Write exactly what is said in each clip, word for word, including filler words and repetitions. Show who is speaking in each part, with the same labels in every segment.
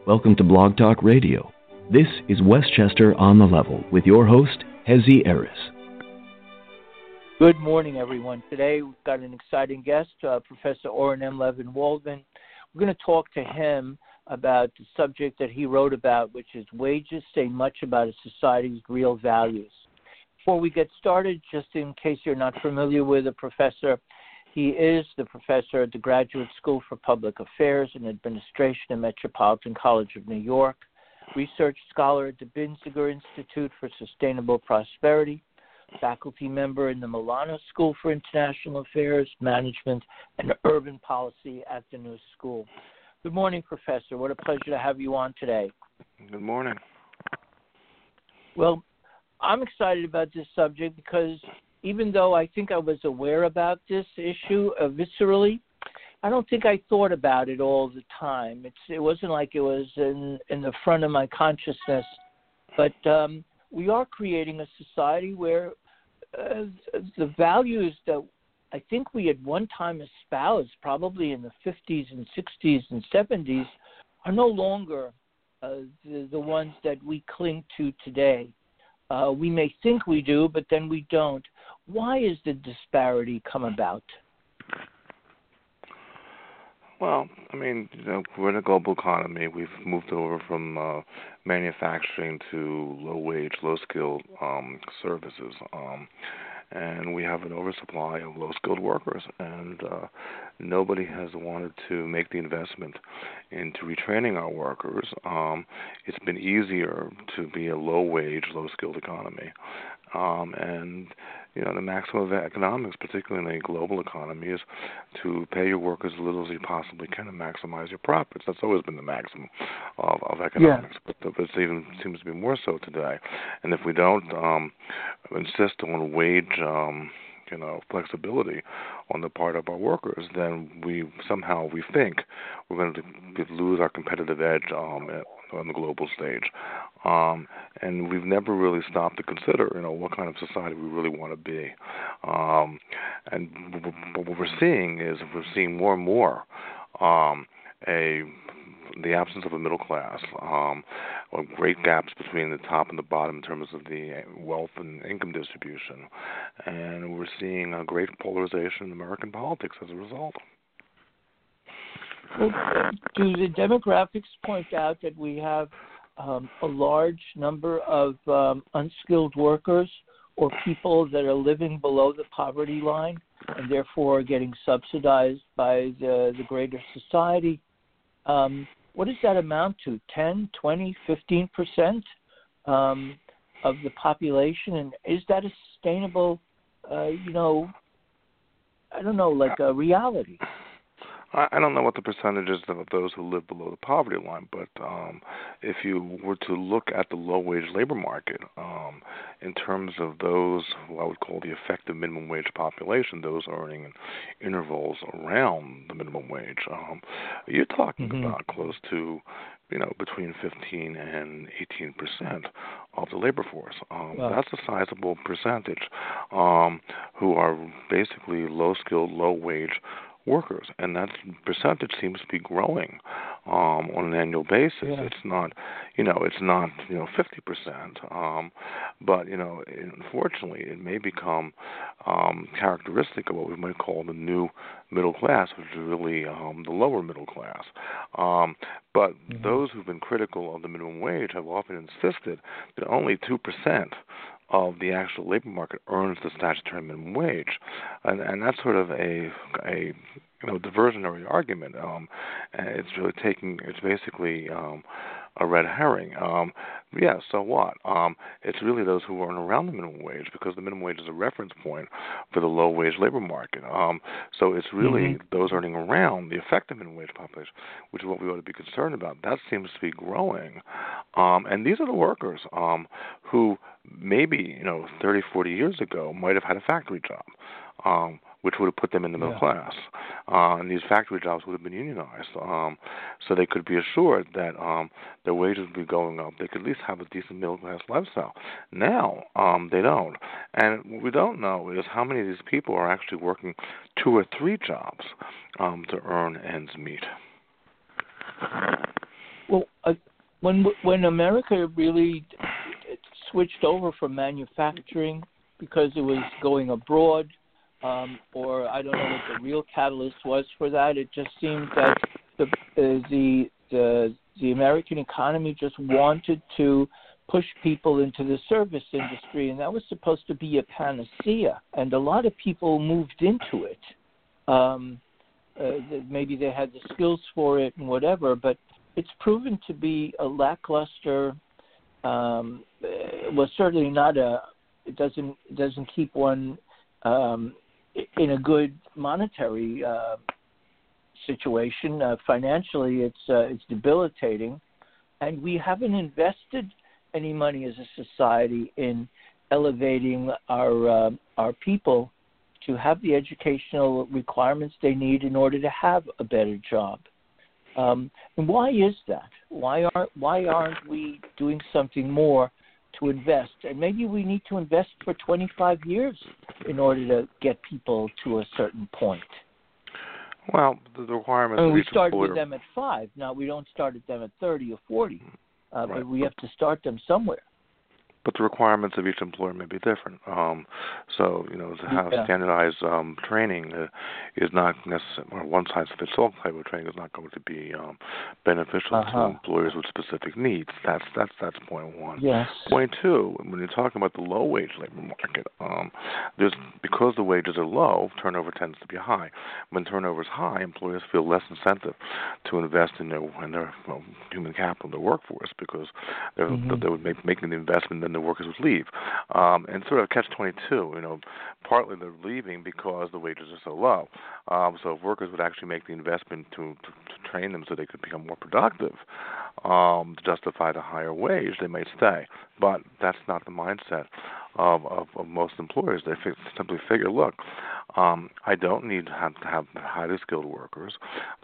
Speaker 1: Welcome to Blog Talk Radio. This is Westchester on the Level with your host, Hezi Eris.
Speaker 2: Good morning, everyone. Today we've got an exciting guest, uh, Professor Oren M. Levin Waldman. We're going to talk to him about the subject that he wrote about, which is wages say much about a society's real values. Before we get started, just in case you're not familiar with the professor, he is the professor at the Graduate School for Public Affairs and Administration at Metropolitan College of New York, research scholar at the Binziger Institute for Sustainable Prosperity, faculty member in the Milano School for International Affairs, Management, and Urban Policy at the New School. Good morning, Professor. What a pleasure to have you on today.
Speaker 3: Good morning.
Speaker 2: Well, I'm excited about this subject because even though I think I was aware about this issue uh, viscerally, I don't think I thought about it all the time. It's, it wasn't like it was in, in the front of my consciousness. But um, we are creating a society where uh, the values that I think we at one time espoused, probably in the fifties and sixties and seventies, are no longer uh, the, the ones that we cling to today. Uh, we may think we do, but then we don't. Why is the disparity come about?
Speaker 3: Well, I mean, you know, we're in a global economy. We've moved over from uh, manufacturing to low-wage, low-skilled um, services. Um, and we have an oversupply of low-skilled workers, and uh, nobody has wanted to make the investment into retraining our workers. Um, it's been easier to be a low-wage, low-skilled economy. Um, and, you know, the maximum of economics, particularly in a global economy, is to pay your workers as little as you possibly can and maximize your profits. That's always been the maximum of, of economics, yeah. but it even seems to be more so today. And if we don't um, insist on wage, um, you know, flexibility on the part of our workers, then we somehow we think we're going to lose our competitive edge um, on the global stage. Um, and we've never really stopped to consider, you know, what kind of society we really want to be. Um, and what we're seeing is we're seeing more and more um, a the absence of a middle class, um, or great gaps between the top and the bottom in terms of the wealth and income distribution. And we're seeing a great polarization in American politics as a result.
Speaker 2: Well, do the demographics point out that we have um, a large number of um, unskilled workers or people that are living below the poverty line and therefore are getting subsidized by the, the greater society? Um, what does that amount to? ten, twenty, fifteen percent um, of the population? And is that a sustainable, uh, you know, I don't know, like a reality?
Speaker 3: I don't know what the percentage is of those who live below the poverty line, but um, if you were to look at the low-wage labor market, um, in terms of those who I would call the effective minimum wage population, those earning in intervals around the minimum wage, um, you're talking mm-hmm. about close to, you know, between fifteen and eighteen percent of the labor force. Um, wow. That's a sizable percentage um, who are basically low-skilled, low-wage workers, and that percentage seems to be growing um, on an annual basis. Yeah. It's not, you know, it's not, you know, fifty percent, um, but, you know, unfortunately, it may become um, characteristic of what we might call the new middle class, which is really um, the lower middle class. Um, but mm-hmm. those who've been critical of the minimum wage have often insisted that only two percent of the actual labor market earns the statutory minimum wage, and and that's sort of a a you know diversionary argument. Um, and it's really taking it's basically um, a red herring. Um, yeah, so what? Um, it's really those who earn around the minimum wage, because the minimum wage is a reference point for the low wage labor market. Um, so it's really mm-hmm. those earning around the effective minimum wage population, which is what we ought to be concerned about. That seems to be growing, um, and these are the workers um, who maybe, you know, thirty, forty years ago might have had a factory job, um, which would have put them in the middle yeah. class. Uh, and these factory jobs would have been unionized, um, so they could be assured that um, their wages would be going up. They could at least have a decent middle-class lifestyle. Now, um, they don't. And what we don't know is how many of these people are actually working two or three jobs um, to earn ends meet.
Speaker 2: Well, uh, when when America really switched over from manufacturing because it was going abroad, um, or I don't know what the real catalyst was for that. It just seemed that the uh, the the the American economy just wanted to push people into the service industry, and that was supposed to be a panacea. And a lot of people moved into it. Um, uh, maybe they had the skills for it and whatever, but it's proven to be a lackluster. Um, well, certainly not a. It doesn't it doesn't keep one um, in a good monetary uh, situation. Uh, financially, it's uh, it's debilitating, and we haven't invested any money as a society in elevating our uh, our people to have the educational requirements they need in order to have a better job. Um, and why is that? Why aren't why aren't we doing something more to invest? And maybe we need to invest for twenty-five years in order to get people to a certain point.
Speaker 3: Well, the requirements.
Speaker 2: I mean,
Speaker 3: of
Speaker 2: we
Speaker 3: each
Speaker 2: started
Speaker 3: employer...
Speaker 2: with them at five. Now we don't start at them at thirty or forty, uh,
Speaker 3: right.
Speaker 2: but we have to start them somewhere.
Speaker 3: But the requirements of each employer may be different. Um, so, you know, to have
Speaker 2: yeah.
Speaker 3: standardized um, training uh, is not necessary, or one-size-fits-all type of training is not going to be um, beneficial
Speaker 2: uh-huh.
Speaker 3: to employers with specific needs. That's that's that's point one.
Speaker 2: Yes.
Speaker 3: Point two, when you're talking about the low-wage labor market, um, there's because the wages are low, turnover tends to be high. When turnover is high, employers feel less incentive to invest in their in their well, human capital, their workforce, because they're, mm-hmm. they would make making the investment. Then the workers would leave, um, and sort of catch twenty-two. You know, partly they're leaving because the wages are so low. Um, so if workers would actually make the investment to, to, to train them so they could become more productive, um, to justify the higher wage, they might stay. But that's not the mindset of, of, of most employers. They f- simply figure, look, um, I don't need to have, to have highly skilled workers.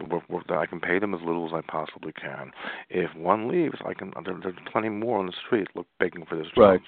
Speaker 3: I can pay them as little as I possibly can. If one leaves, I can. There, there's plenty more on the street look begging for this job.
Speaker 2: Right.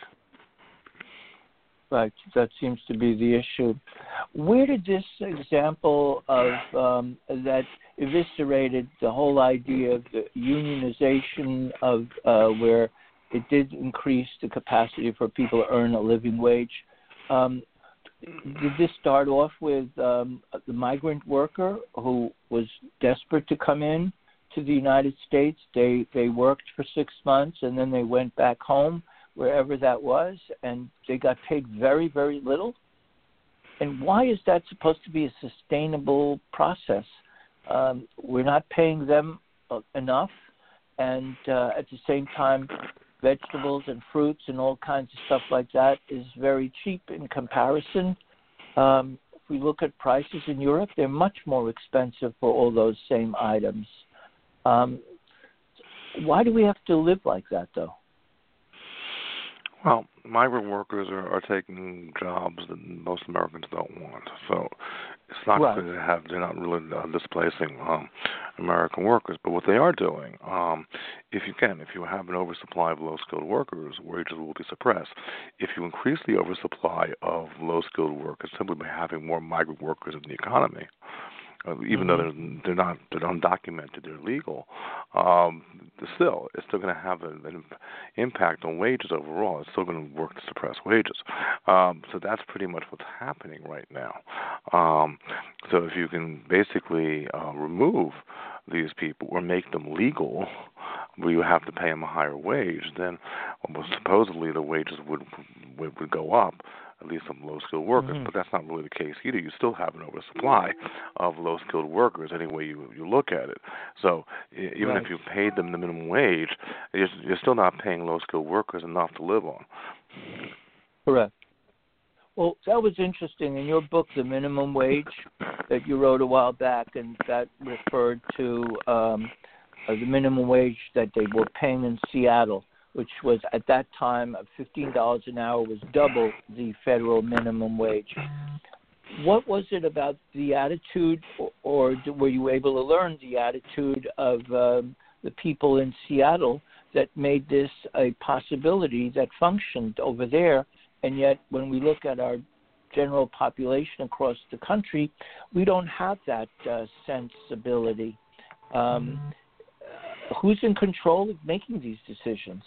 Speaker 2: Right. That seems to be the issue. Where did this example of um, that eviscerated the whole idea of the unionization of uh, where it did increase the capacity for people to earn a living wage? Um, did this start off with um, the migrant worker who was desperate to come in to the United States? They they worked for six months and then they went back home, wherever that was, and they got paid very, very little? And why is that supposed to be a sustainable process? Um, we're not paying them enough, and uh, at the same time, vegetables and fruits and all kinds of stuff like that is very cheap in comparison. Um, if we look at prices in Europe, they're much more expensive for all those same items. Um, why do we have to live like that, though?
Speaker 3: Well, migrant workers are, are taking jobs that most Americans don't want. So it's not
Speaker 2: right.
Speaker 3: going to have, they're not really uh, displacing um, American workers. But what they are doing, um, if you can, if you have an oversupply of low-skilled workers, wages will be suppressed. If you increase the oversupply of low-skilled workers simply by having more migrant workers in the economy, Uh, even mm-hmm. though they're, they're not, they're undocumented, they're legal, um, still, it's still going to have an, an impact on wages overall. It's still going to work to suppress wages. Um, so that's pretty much what's happening right now. Um, so if you can basically uh, remove these people or make them legal, where you have to pay them a higher wage, then well, supposedly the wages would, would would go up, at least some low-skilled workers, mm-hmm. but that's not really the case either. You still have an oversupply of low-skilled workers any way you, you look at it. So even
Speaker 2: right.
Speaker 3: if you paid them the minimum wage, you're, you're still not paying low-skilled workers enough to live on.
Speaker 2: Correct. Well, that was interesting. In your book, The Minimum Wage, that you wrote a while back, and that referred to um, uh, the minimum wage that they were paying in Seattle, which was at that time fifteen dollars an hour, was double the federal minimum wage. What was it about the attitude, or, or were you able to learn the attitude of um, the people in Seattle that made this a possibility that functioned over there? And yet when we look at our general population across the country, we don't have that uh, sensibility. Um, who's in control of making these decisions?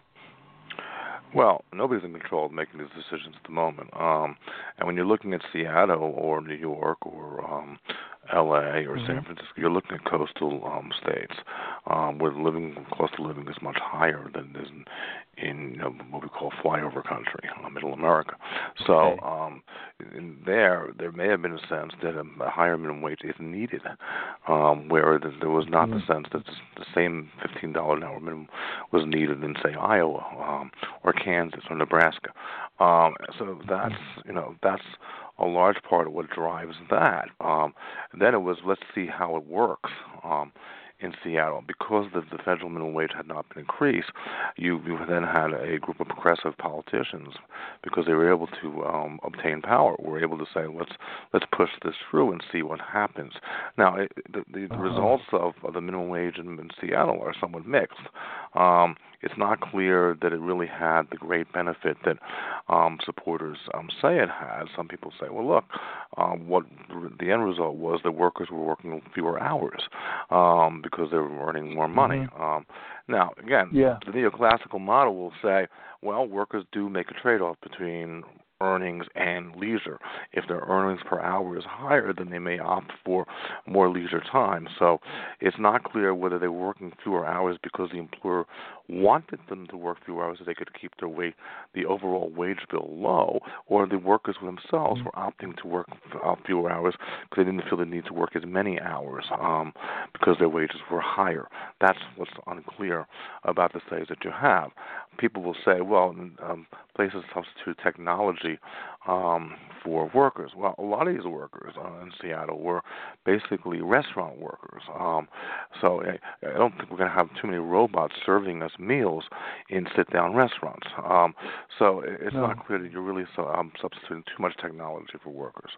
Speaker 3: Well, nobody's in control of making these decisions at the moment. Um, and when you're looking at Seattle or New York or um, L A or mm-hmm. San Francisco, you're looking at coastal um, states um, where the living cost of living is much higher than it is in, in you know, what we call flyover country, uh, Middle America. So
Speaker 2: okay.
Speaker 3: um, in there, there may have been a sense that a, a higher minimum wage is needed, um, where the, there was not mm-hmm. the sense that the same fifteen dollars an hour minimum was needed in, say, Iowa um, or Kansas or Nebraska. Um, so that's, you know, that's a large part of what drives that. Um, then it was, let's see how it works um, in Seattle. Because the, the federal minimum wage had not been increased, you, you then had a group of progressive politicians, because they were able to um, obtain power, were able to say, let's let's push this through and see what happens. Now, it, the, the, the uh-huh. results of, of the minimum wage in, in Seattle are somewhat mixed. Um, it's not clear that it really had the great benefit that um, supporters um, say it has. Some people say, well, look, um, what the end result was that workers were working fewer hours um, because they were earning more money.
Speaker 2: Mm-hmm.
Speaker 3: Um, now, again,
Speaker 2: yeah.
Speaker 3: the neoclassical model will say, well, workers do make a trade-off between earnings and leisure. If their earnings per hour is higher, then they may opt for more leisure time. So it's not clear whether they were working fewer hours because the employer wanted them to work fewer hours so they could keep their wage, the overall wage bill low, or the workers themselves were opting to work fewer hours because they didn't feel the need to work as many hours um, because their wages were higher. That's what's unclear about the studies that you have. People will say, well, um, places substitute technology um, for workers. Well, a lot of these workers uh, in Seattle were basically restaurant workers. Um, so I, I don't think we're going to have too many robots serving us meals in sit-down restaurants. Um, so it's no. not clear that you're really so, um, substituting too much technology for workers.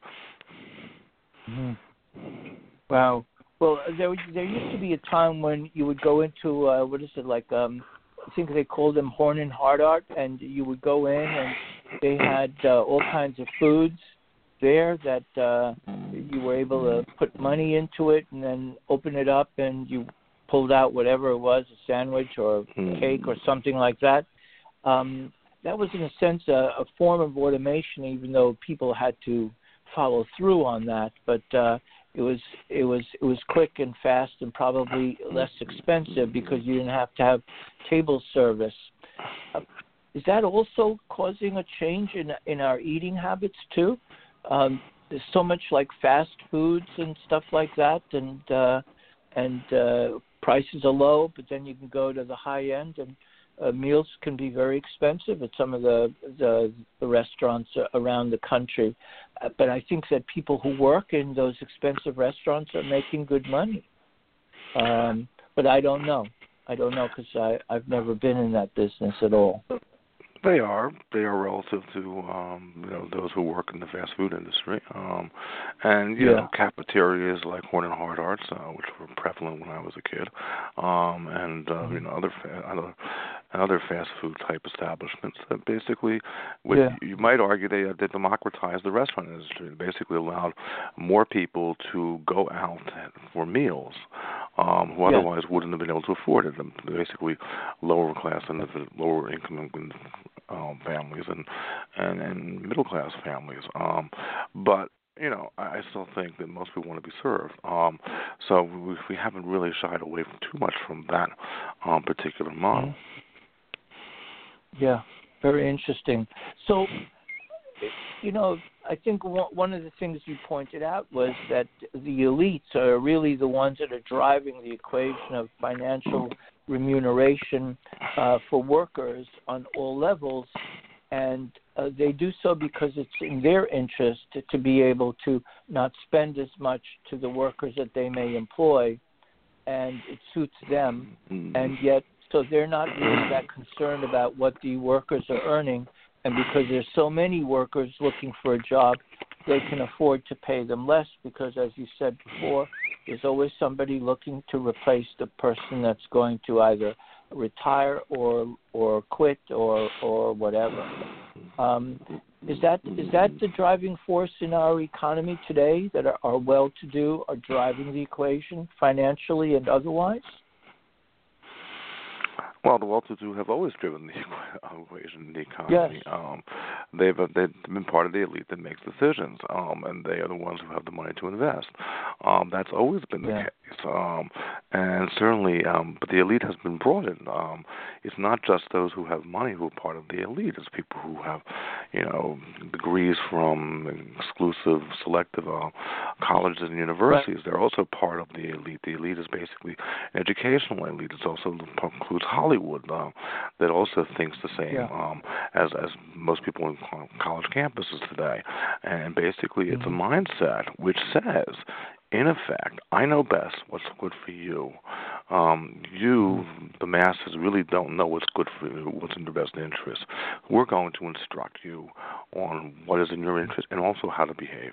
Speaker 2: Mm-hmm. Wow. Well, there there used to be a time when you would go into, uh, what is it, like, um, I think they called them Horn and Hardart, and you would go in and they had uh, all kinds of foods there that uh, you were able to put money into it and then open it up and you pulled out whatever it was, a sandwich or a cake or something like that. Um, that was, in a sense, a, a form of automation, even though people had to follow through on that. But uh, it was it was it was quick and fast and probably less expensive because you didn't have to have table service. Uh, is that also causing a change in in our eating habits too? Um, there's so much like fast foods and stuff like that, and uh, and uh, prices are low, but then you can go to the high end, and uh, meals can be very expensive at some of the the, the restaurants around the country. Uh, but I think that people who work in those expensive restaurants are making good money. Um, but I don't know. I don't know because I've never been in that business at all.
Speaker 3: They are. They are relative to um, you know those who work in the fast food industry, um, and you
Speaker 2: yeah.
Speaker 3: know cafeterias like Horn and Hardart, uh, which were prevalent when I was a kid, um, and uh, you know other fa- other other fast food type establishments that basically, would,
Speaker 2: yeah.
Speaker 3: you might argue they they democratized the restaurant industry. They basically allowed more people to go out for meals um, who
Speaker 2: yeah.
Speaker 3: otherwise wouldn't have been able to afford it. Basically, lower class and lower income Um, families and, and, and middle-class families. Um, but, you know, I, I still think that most people want to be served. Um, so we, we haven't really shied away from too much from that um, particular model.
Speaker 2: Yeah, very interesting. So, you know, I think one of the things you pointed out was that the elites are really the ones that are driving the equation of financial remuneration uh, for workers on all levels, and uh, they do so because it's in their interest to, to be able to not spend as much to the workers that they may employ, and it suits them, and yet so they're not really that concerned about what the workers are earning, and because there's so many workers looking for a job, they can afford to pay them less because, as you said before, there's always somebody looking to replace the person that's going to either retire or or quit or or whatever. Um, is that is that the driving force in our economy today, that are, are well-to-do are driving the equation financially and otherwise?
Speaker 3: Well, the well-to-do have always driven the equation in the economy.
Speaker 2: Yes.
Speaker 3: Um, they've they've been part of the elite that makes decisions, um, and they are the ones who have the money to invest. Um, that's always been the
Speaker 2: Yeah.
Speaker 3: case, um, and certainly, um, but the elite has been broadened. Um, it's not just those who have money who are part of the elite. It's people who have, you know, degrees from exclusive, selective uh, colleges and universities.
Speaker 2: Right.
Speaker 3: They're also part of the elite. The elite is basically an educational elite. It also includes Hollywood, uh, that also thinks the same
Speaker 2: Yeah.
Speaker 3: um, as as most people in college campuses today. And basically, it's
Speaker 2: Mm-hmm.
Speaker 3: a mindset which says, in effect, I know best what's good for you. Um, you, the masses, really don't know what's good for you, what's in your best interest. We're going to instruct you on what is in your interest and also how to behave.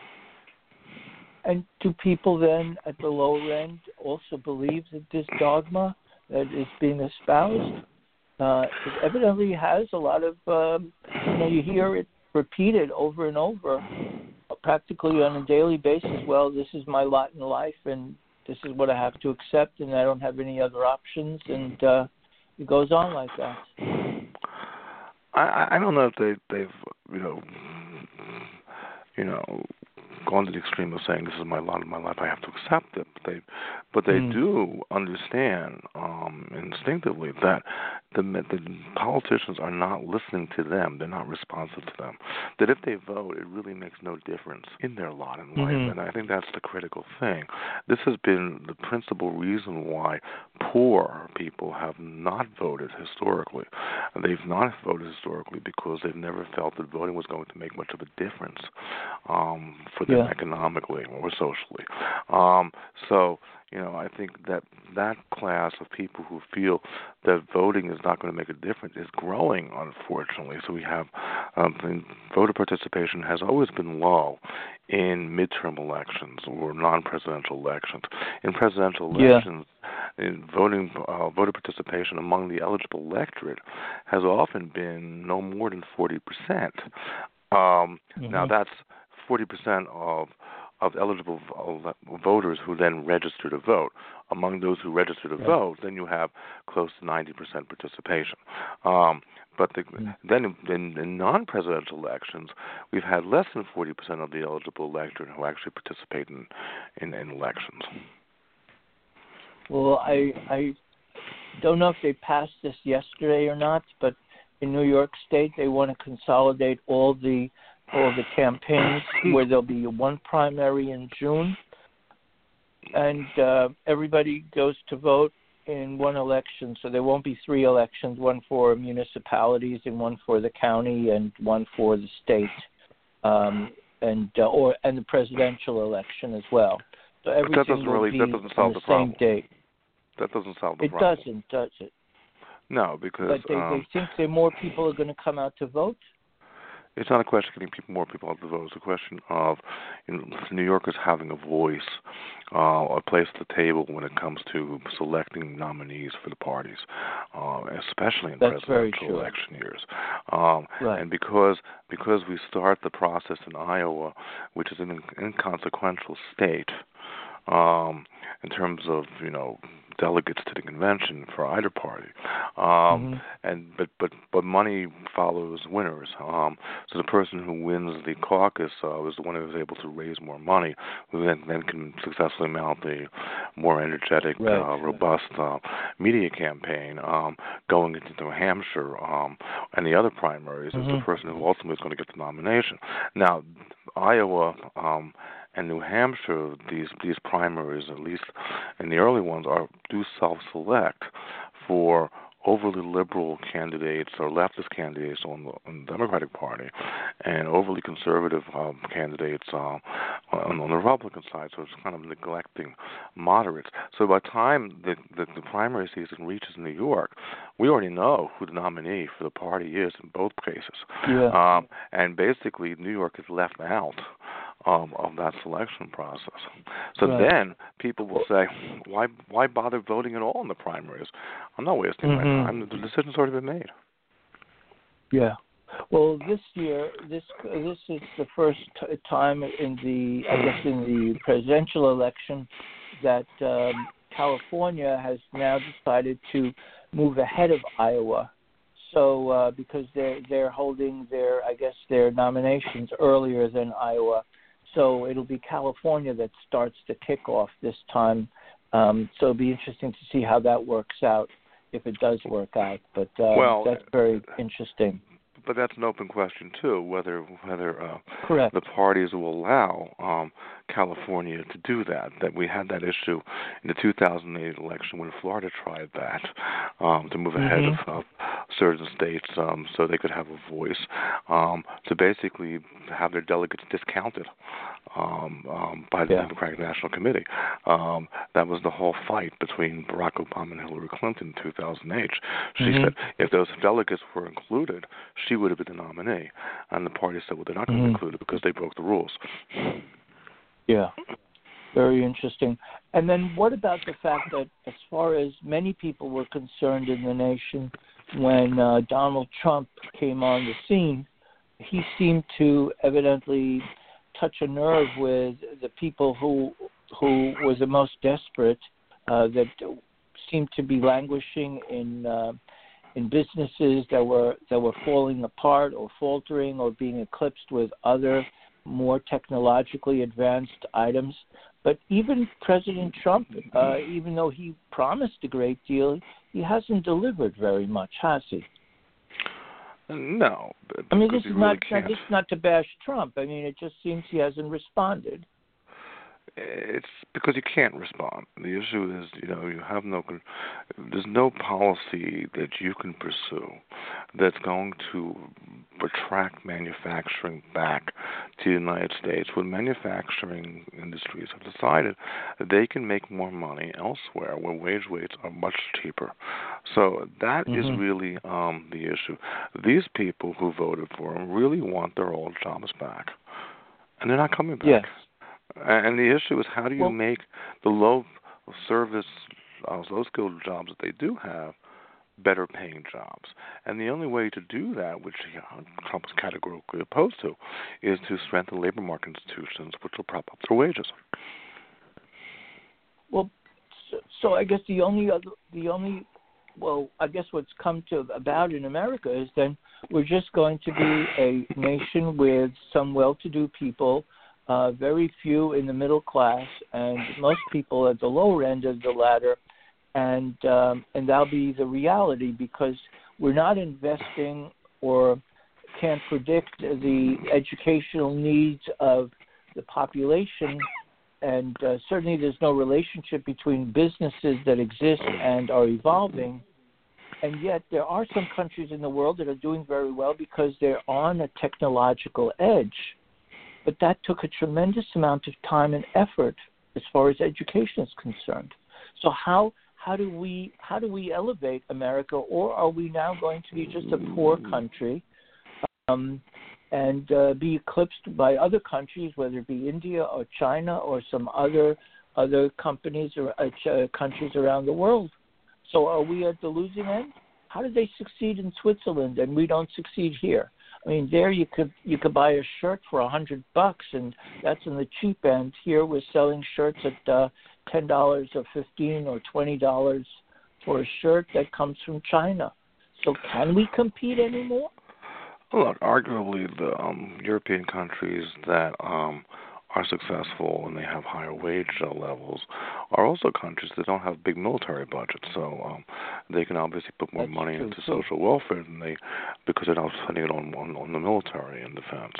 Speaker 2: And do people then at the lower end also believe that this dogma that is being espoused, uh, it evidently has a lot of, um, you know, you hear it repeated over and over, practically on a daily basis. Well, this is my lot in life, and this is what I have to accept, and I don't have any other options, and uh, it goes on like that.
Speaker 3: I, I don't know if they, they've, you know, you know, gone to the extreme of saying this is my lot of my life, I have to accept it. But they, but they
Speaker 2: Mm.
Speaker 3: do understand um, instinctively that the, the politicians are not listening to them. They're not responsive to them. That if they vote, it really makes no difference in their lot in life.
Speaker 2: Mm-hmm.
Speaker 3: And I think that's the critical thing. This has been the principal reason why poor people have not voted historically. They've not voted historically because they've never felt that voting was going to make much of a difference um, for them
Speaker 2: Yeah.
Speaker 3: economically or socially. Um, so, you know, I think that that class of people who feel that voting is not going to make a difference is growing, unfortunately. So we have um, voter participation has always been low in midterm elections or non-presidential elections. In presidential
Speaker 2: Yeah.
Speaker 3: elections, in voting uh, voter participation among the eligible electorate has often been no more than forty percent. Um,
Speaker 2: Mm-hmm.
Speaker 3: Now that's forty percent of of eligible voters who then register to vote. Among those who register to
Speaker 2: Right.
Speaker 3: vote, then you have close to ninety percent participation. Um, but the,
Speaker 2: Mm.
Speaker 3: then in, in non-presidential elections, we've had less than forty percent of the eligible electorate who actually participate in, in, in elections.
Speaker 2: Well, I I don't know if they passed this yesterday or not, but in New York State, they want to consolidate all the all the campaigns where there'll be one primary in June, and uh, everybody goes to vote in one election. So there won't be three elections: one for municipalities, and one for the county, and one for the state, um, and uh, or and the presidential election as well. So everything
Speaker 3: But that doesn't
Speaker 2: will
Speaker 3: really
Speaker 2: be
Speaker 3: that doesn't
Speaker 2: on
Speaker 3: solve
Speaker 2: the,
Speaker 3: the
Speaker 2: same
Speaker 3: problem.
Speaker 2: date.
Speaker 3: That doesn't solve the
Speaker 2: It
Speaker 3: problem.
Speaker 2: doesn't, does it?
Speaker 3: No, because
Speaker 2: But they,
Speaker 3: um,
Speaker 2: they think that more people are going to come out to vote?
Speaker 3: it's not a question of getting people, more people out to vote. It's a question of, you know, New Yorkers having a voice, uh, a place at the table when it comes to selecting nominees for the parties, uh, especially in
Speaker 2: That's very
Speaker 3: presidential
Speaker 2: true.
Speaker 3: election years. Um,
Speaker 2: Right.
Speaker 3: And because because we start the process in Iowa, which is an inconsequential state, um, in terms of, you know, delegates to the convention for either party, um,
Speaker 2: Mm-hmm.
Speaker 3: and but but but money follows winners. Um, so the person who wins the caucus uh, is the one who is able to raise more money, who then then can successfully mount a more energetic,
Speaker 2: Right.
Speaker 3: uh, robust uh, media campaign. Um, going into New Hampshire um, and the other primaries
Speaker 2: Mm-hmm.
Speaker 3: is the person who ultimately is going to get the nomination. Now, Iowa. Um, And New Hampshire, these these primaries, at least in the early ones, are do self-select for overly liberal candidates or leftist candidates on the, on the Democratic Party, and overly conservative um, candidates uh, on, on the Republican side. So it's kind of neglecting moderates. So by the time the, the, the primary season reaches New York, we already know who the nominee for the party is in both cases.
Speaker 2: Yeah.
Speaker 3: Um, and basically, New York is left out Um, of that selection process. So
Speaker 2: Right.
Speaker 3: then people will say, why why bother voting at all in the primaries? I'm not wasting
Speaker 2: Mm-hmm.
Speaker 3: my time. The decision's already been made.
Speaker 2: Yeah. Well, this year, this this is the first t- time in the, I guess, in the presidential election that um, California has now decided to move ahead of Iowa. So uh, because they're they're holding their I guess their nominations earlier than Iowa, so it'll be California that starts the kickoff this time. Um, so it'll be interesting to see how that works out, if it does work out. But uh,
Speaker 3: well,
Speaker 2: that's very interesting.
Speaker 3: But that's an open question too, whether whether uh,
Speaker 2: Correct.
Speaker 3: the parties will allow um, California to do that. That we had that issue in the two thousand eight election when Florida tried that um, to move ahead
Speaker 2: mm-hmm.
Speaker 3: of uh, certain states um, so they could have a voice, um, to basically have their delegates discounted um, um, by the
Speaker 2: yeah.
Speaker 3: Democratic National Committee. Um, that was the whole fight between Barack Obama and Hillary Clinton in two thousand eight. She
Speaker 2: mm-hmm.
Speaker 3: said if those delegates were included, she would have been the nominee. And the party said, well, they're not going to
Speaker 2: mm-hmm.
Speaker 3: be included because they broke the rules.
Speaker 2: Yeah. Very interesting. And then what about the fact that as far as many people were concerned in the nation, when uh, Donald Trump came on the scene, he seemed to evidently touch a nerve with the people who who were the most desperate, uh, that seemed to be languishing in uh, in businesses that were that were falling apart or faltering or being eclipsed with other more technologically advanced items. But even President Trump, uh, even though he promised a great deal, he hasn't delivered very much, has he?
Speaker 3: No.
Speaker 2: I mean, this is
Speaker 3: really
Speaker 2: not,
Speaker 3: can't.
Speaker 2: this is not to bash Trump. I mean, it just seems he hasn't responded.
Speaker 3: It's because you can't respond. The issue is, you know, you have no, there's no policy that you can pursue that's going to attract manufacturing back to the United States when manufacturing industries have decided that they can make more money elsewhere where wage rates are much cheaper. So that
Speaker 2: mm-hmm.
Speaker 3: is really um, the issue. These people who voted for him really want their old jobs back, and they're not coming back.
Speaker 2: Yes.
Speaker 3: And the issue is, how do you
Speaker 2: well,
Speaker 3: make the low service, uh, low skilled jobs that they do have better paying jobs? And the only way to do that, which you know, Trump is categorically opposed to, is to strengthen labor market institutions, which will prop up their wages.
Speaker 2: Well, so, so I guess the only other, the only, well, I guess what's come to about in America is then we're just going to be a nation with some well-to-do people. Uh, very few in the middle class, and most people at the lower end of the ladder, and um, and that'll be the reality because we're not investing or can't predict the educational needs of the population, and uh, certainly there's no relationship between businesses that exist and are evolving, and yet there are some countries in the world that are doing very well because they're on a technological edge. But that took a tremendous amount of time and effort as far as education is concerned. So how how do we how do we elevate America, or are we now going to be just a poor country um, and uh, be eclipsed by other countries, whether it be India or China or some other other companies or uh, countries around the world? So are we at the losing end? How did they succeed in Switzerland and we don't succeed here? I mean, there you could you could buy a shirt for a hundred bucks, and that's in the cheap end. Here we're selling shirts at uh, ten dollars or fifteen or twenty dollars for a shirt that comes from China. So can we compete anymore?
Speaker 3: Well, look, arguably the um, European countries that um, are successful and they have higher wage uh, levels are also countries that don't have big military budgets, so um, they can obviously put more
Speaker 2: That's
Speaker 3: money
Speaker 2: true,
Speaker 3: into
Speaker 2: too.
Speaker 3: social welfare than they because they're not spending it on on, on the military and defense.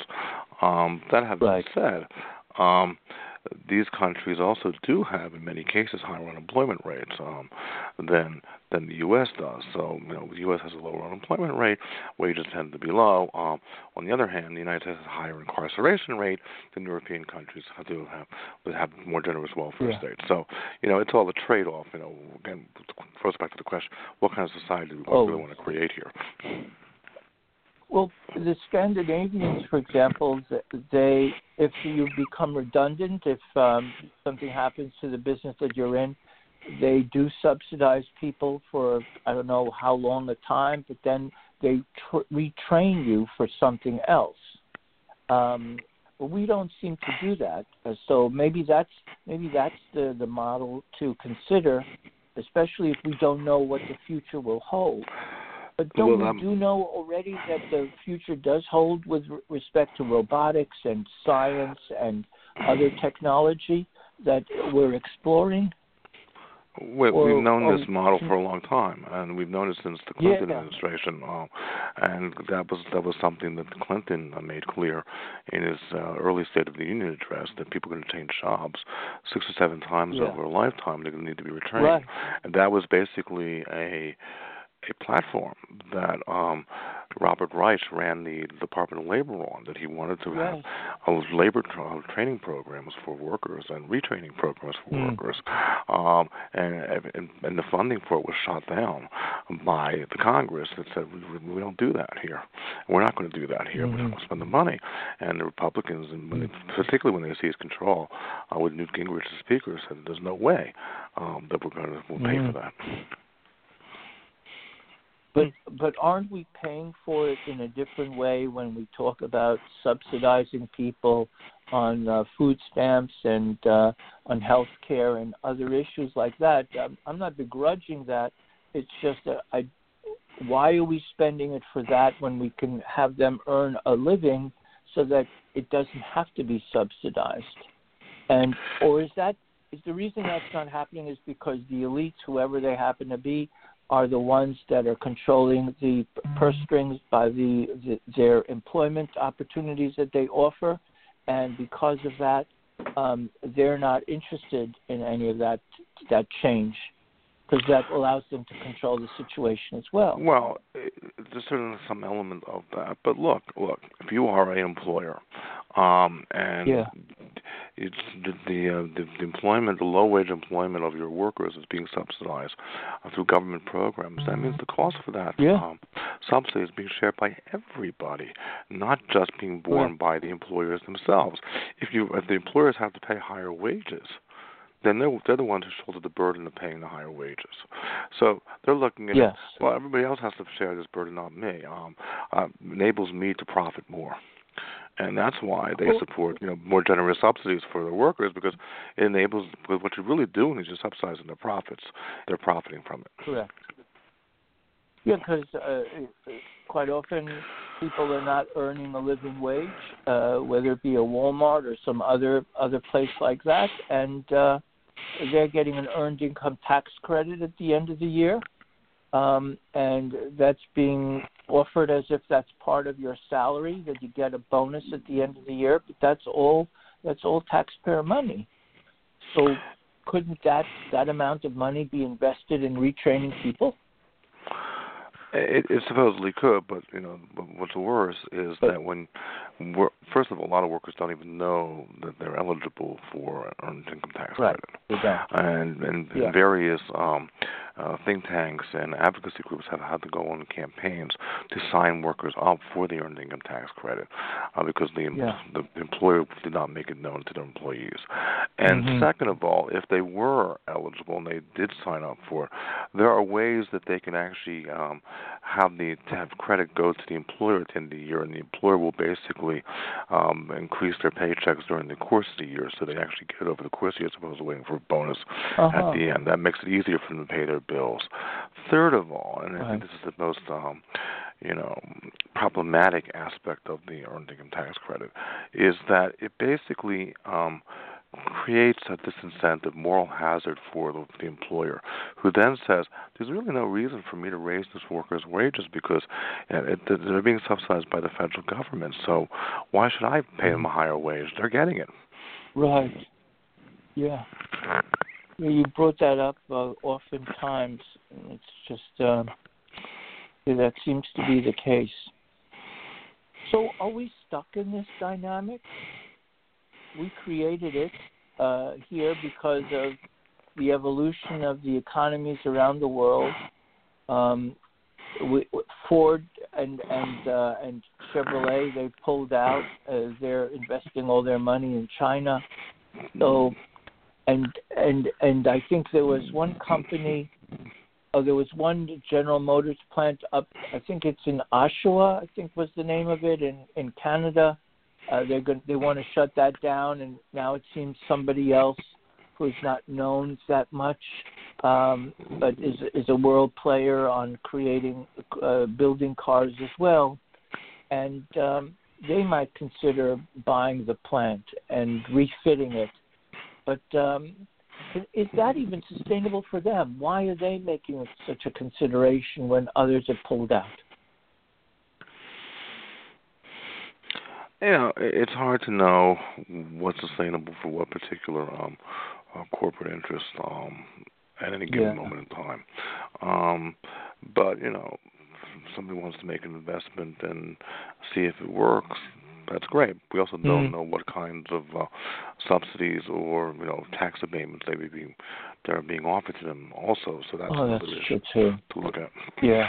Speaker 3: Um, that having
Speaker 2: Right.
Speaker 3: been said, um, these countries also do have, in many cases, higher unemployment rates um, than than the U S does. So, you know, the U S has a lower unemployment rate, wages tend to be low. Um, on the other hand, the United States has a higher incarceration rate than European countries do have, that have more generous welfare
Speaker 2: Yeah.
Speaker 3: states. So, you know, it's all a trade-off. You know, again, goes back to the question: what kind of society do we
Speaker 2: Oh.
Speaker 3: really want to create here?
Speaker 2: Well, the Scandinavians, for example, they if you become redundant, if um, something happens to the business that you're in, they do subsidize people for I don't know how long a time, but then they tr- retrain you for something else. Um, but we don't seem to do that, uh, so maybe that's maybe that's the, the model to consider. especially if we don't know what the future will hold. But don't
Speaker 3: well, um,
Speaker 2: we do know already that the future does hold with re- respect to robotics and science and other technology that we're exploring?
Speaker 3: We,
Speaker 2: or,
Speaker 3: we've known
Speaker 2: or,
Speaker 3: this model for a long time, and we've known it since the Clinton
Speaker 2: yeah.
Speaker 3: administration. Um, and that was that was something that Clinton made clear in his uh, early State of the Union address, that people are going to change jobs six or seven times
Speaker 2: Yeah.
Speaker 3: over a lifetime. They're going to need to be retrained,
Speaker 2: right.
Speaker 3: and that was basically a a platform that um, Robert Reich ran the Department of Labor on, that he wanted to
Speaker 2: Right.
Speaker 3: have uh, labor tra- training programs for workers and retraining programs for
Speaker 2: Mm.
Speaker 3: workers. Um, and, and and the funding for it was shot down by the Congress that said, we, we don't do that here. We're not going to do that here.
Speaker 2: Mm-hmm.
Speaker 3: We're not going to spend the money. And the Republicans, and when they, particularly when they seized control uh, with Newt Gingrich as Speaker, said there's no way um, that we're going to we'll pay
Speaker 2: Mm-hmm.
Speaker 3: for that.
Speaker 2: But but aren't we paying for it in a different way when we talk about subsidizing people on uh, food stamps and uh, on health care and other issues like that? I'm, I'm not begrudging that. It's just that I, why are we spending it for that when we can have them earn a living so that it doesn't have to be subsidized? And or is that is the reason that's not happening is because the elites, whoever they happen to be, are the ones that are controlling the purse strings by the, the their employment opportunities that they offer, and because of that, um, they're not interested in any of that that change, because that allows them to control the situation as well.
Speaker 3: Well, it, there's certainly some element of that, but look, look, if you are an employer, um, and
Speaker 2: yeah.
Speaker 3: it's the the, uh, the the employment, the low wage employment of your workers is being subsidized uh, through government programs. That means the cost for that
Speaker 2: Yeah.
Speaker 3: um, subsidy is being shared by everybody, not just being borne
Speaker 2: Right.
Speaker 3: by the employers themselves. If you if the employers have to pay higher wages, then they're, they're the ones who shoulder the burden of paying the higher wages. So they're looking at
Speaker 2: Yes.
Speaker 3: it, well, everybody else has to share this burden, not me. Um, uh, enables me to profit more. And that's why they support, you know, more generous subsidies for their workers, because it enables, because what you're really doing is you're subsidizing their profits. They're profiting from it.
Speaker 2: Correct. Yeah, because uh, quite often people are not earning a living wage, uh, whether it be a Walmart or some other other place like that, and uh, they're getting an earned income tax credit at the end of the year, um, and that's being offered as if that's part of your salary, that you get a bonus at the end of the year, but that's all that's all taxpayer money. So couldn't that that amount of money be invested in retraining people?
Speaker 3: It, it supposedly could, but you know, what's worse is
Speaker 2: but,
Speaker 3: that when, we're, first of all, a lot of workers don't even know that they're eligible for an earned income tax
Speaker 2: right.
Speaker 3: credit, and and
Speaker 2: yeah.
Speaker 3: various um, uh, think tanks and advocacy groups have had to go on campaigns to sign workers up for the earned income tax credit uh, because the,
Speaker 2: yeah.
Speaker 3: the employer did not make it known to their employees. And
Speaker 2: mm-hmm.
Speaker 3: second of all, if they were eligible and they did sign up for it, there are ways that they can actually um, have the to have credit go to the employer at the end of the year, and the employer will basically um, increase their paychecks during the course of the year, so they actually get it over the course of the year as opposed to waiting for a bonus
Speaker 2: uh-huh.
Speaker 3: at the end. That makes it easier for them to pay their bills. Third of all, and
Speaker 2: right.
Speaker 3: I think this is the most um, you know problematic aspect of the earned income tax credit, is that it basically um, creates a disincentive, moral hazard for the, the employer, who then says, there's really no reason for me to raise this worker's wages because you know, it, they're being subsidized by the federal government, so why should I pay them a higher wage? They're getting it.
Speaker 2: Right. Yeah. yeah you brought that up uh, oftentimes. It's just, uh, yeah, that seems to be the case. So are we stuck in this dynamic? We created it uh, here because of the evolution of the economies around the world. Um, we, Ford and and uh, and Chevrolet, they pulled out. Uh, they're investing all their money in China. So, and and and I think there was one company. Oh, there was one General Motors plant up. I think it's in Oshawa. I think was the name of it in in Canada. Uh, they're going. They want to shut that down, and now it seems somebody else who's not known that much um, but is is a world player on creating, uh, building cars as well, and um, they might consider buying the plant and refitting it. But um, is that even sustainable for them? Why are they making it such a consideration when others have pulled out?
Speaker 3: You know, it's hard to know what's sustainable for what particular um, uh, corporate interest um, at any given
Speaker 2: Yeah.
Speaker 3: moment in time. Um, but, you know, if somebody wants to make an investment and see if it works, that's great. We also don't
Speaker 2: Mm.
Speaker 3: know what kinds of uh, subsidies or, you know, tax abatements they may be that are being offered to them also. So that's
Speaker 2: Oh,
Speaker 3: another
Speaker 2: that's
Speaker 3: issue
Speaker 2: true too.
Speaker 3: to look at.
Speaker 2: Yeah.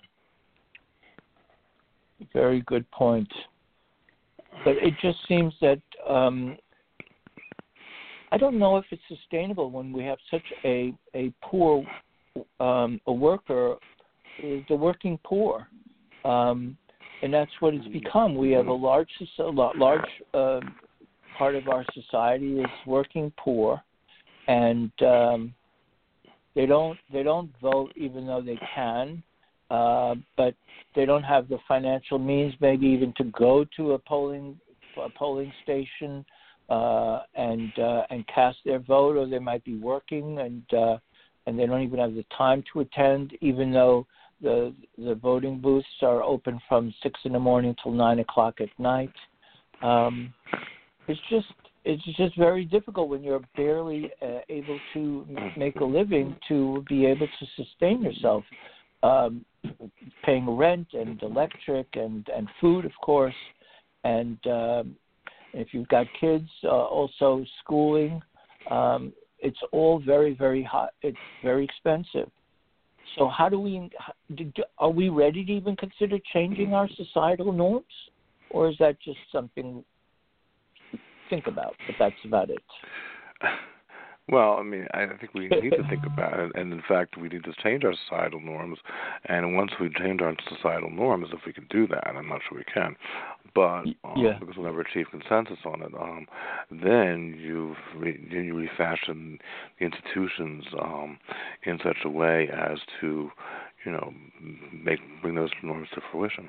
Speaker 2: Very good point. But it just seems that um, I don't know if it's sustainable when we have such a a poor um, a worker is the working poor, um, and that's what it's become. We have a large soci- large uh, part of our society is working poor, and um, they don't they don't vote even though they can. Uh, but they don't have the financial means, maybe even to go to a polling a polling station uh, and uh, and cast their vote, or they might be working and uh, and they don't even have the time to attend, even though the the voting booths are open from six in the morning till nine o'clock at night. Um, it's just it's just very difficult when you're barely uh, able to make a living to be able to sustain yourself. Um, paying rent and electric and, and food, of course, and um, if you've got kids, uh, also schooling. Um, it's all very, very hot. It's very expensive. So how do we? Are we ready to even consider changing our societal norms, or is that just something to think about? But that's about it.
Speaker 3: Well, I mean, I think we need to think about it, and in fact, we need to change our societal norms. And once we change our societal norms, if we can do that, I'm not sure we can, but um,
Speaker 2: yeah.
Speaker 3: because we'll never achieve consensus on it, um, then you re- then you refashion the institutions um, in such a way as to, you know, make bring those norms to fruition.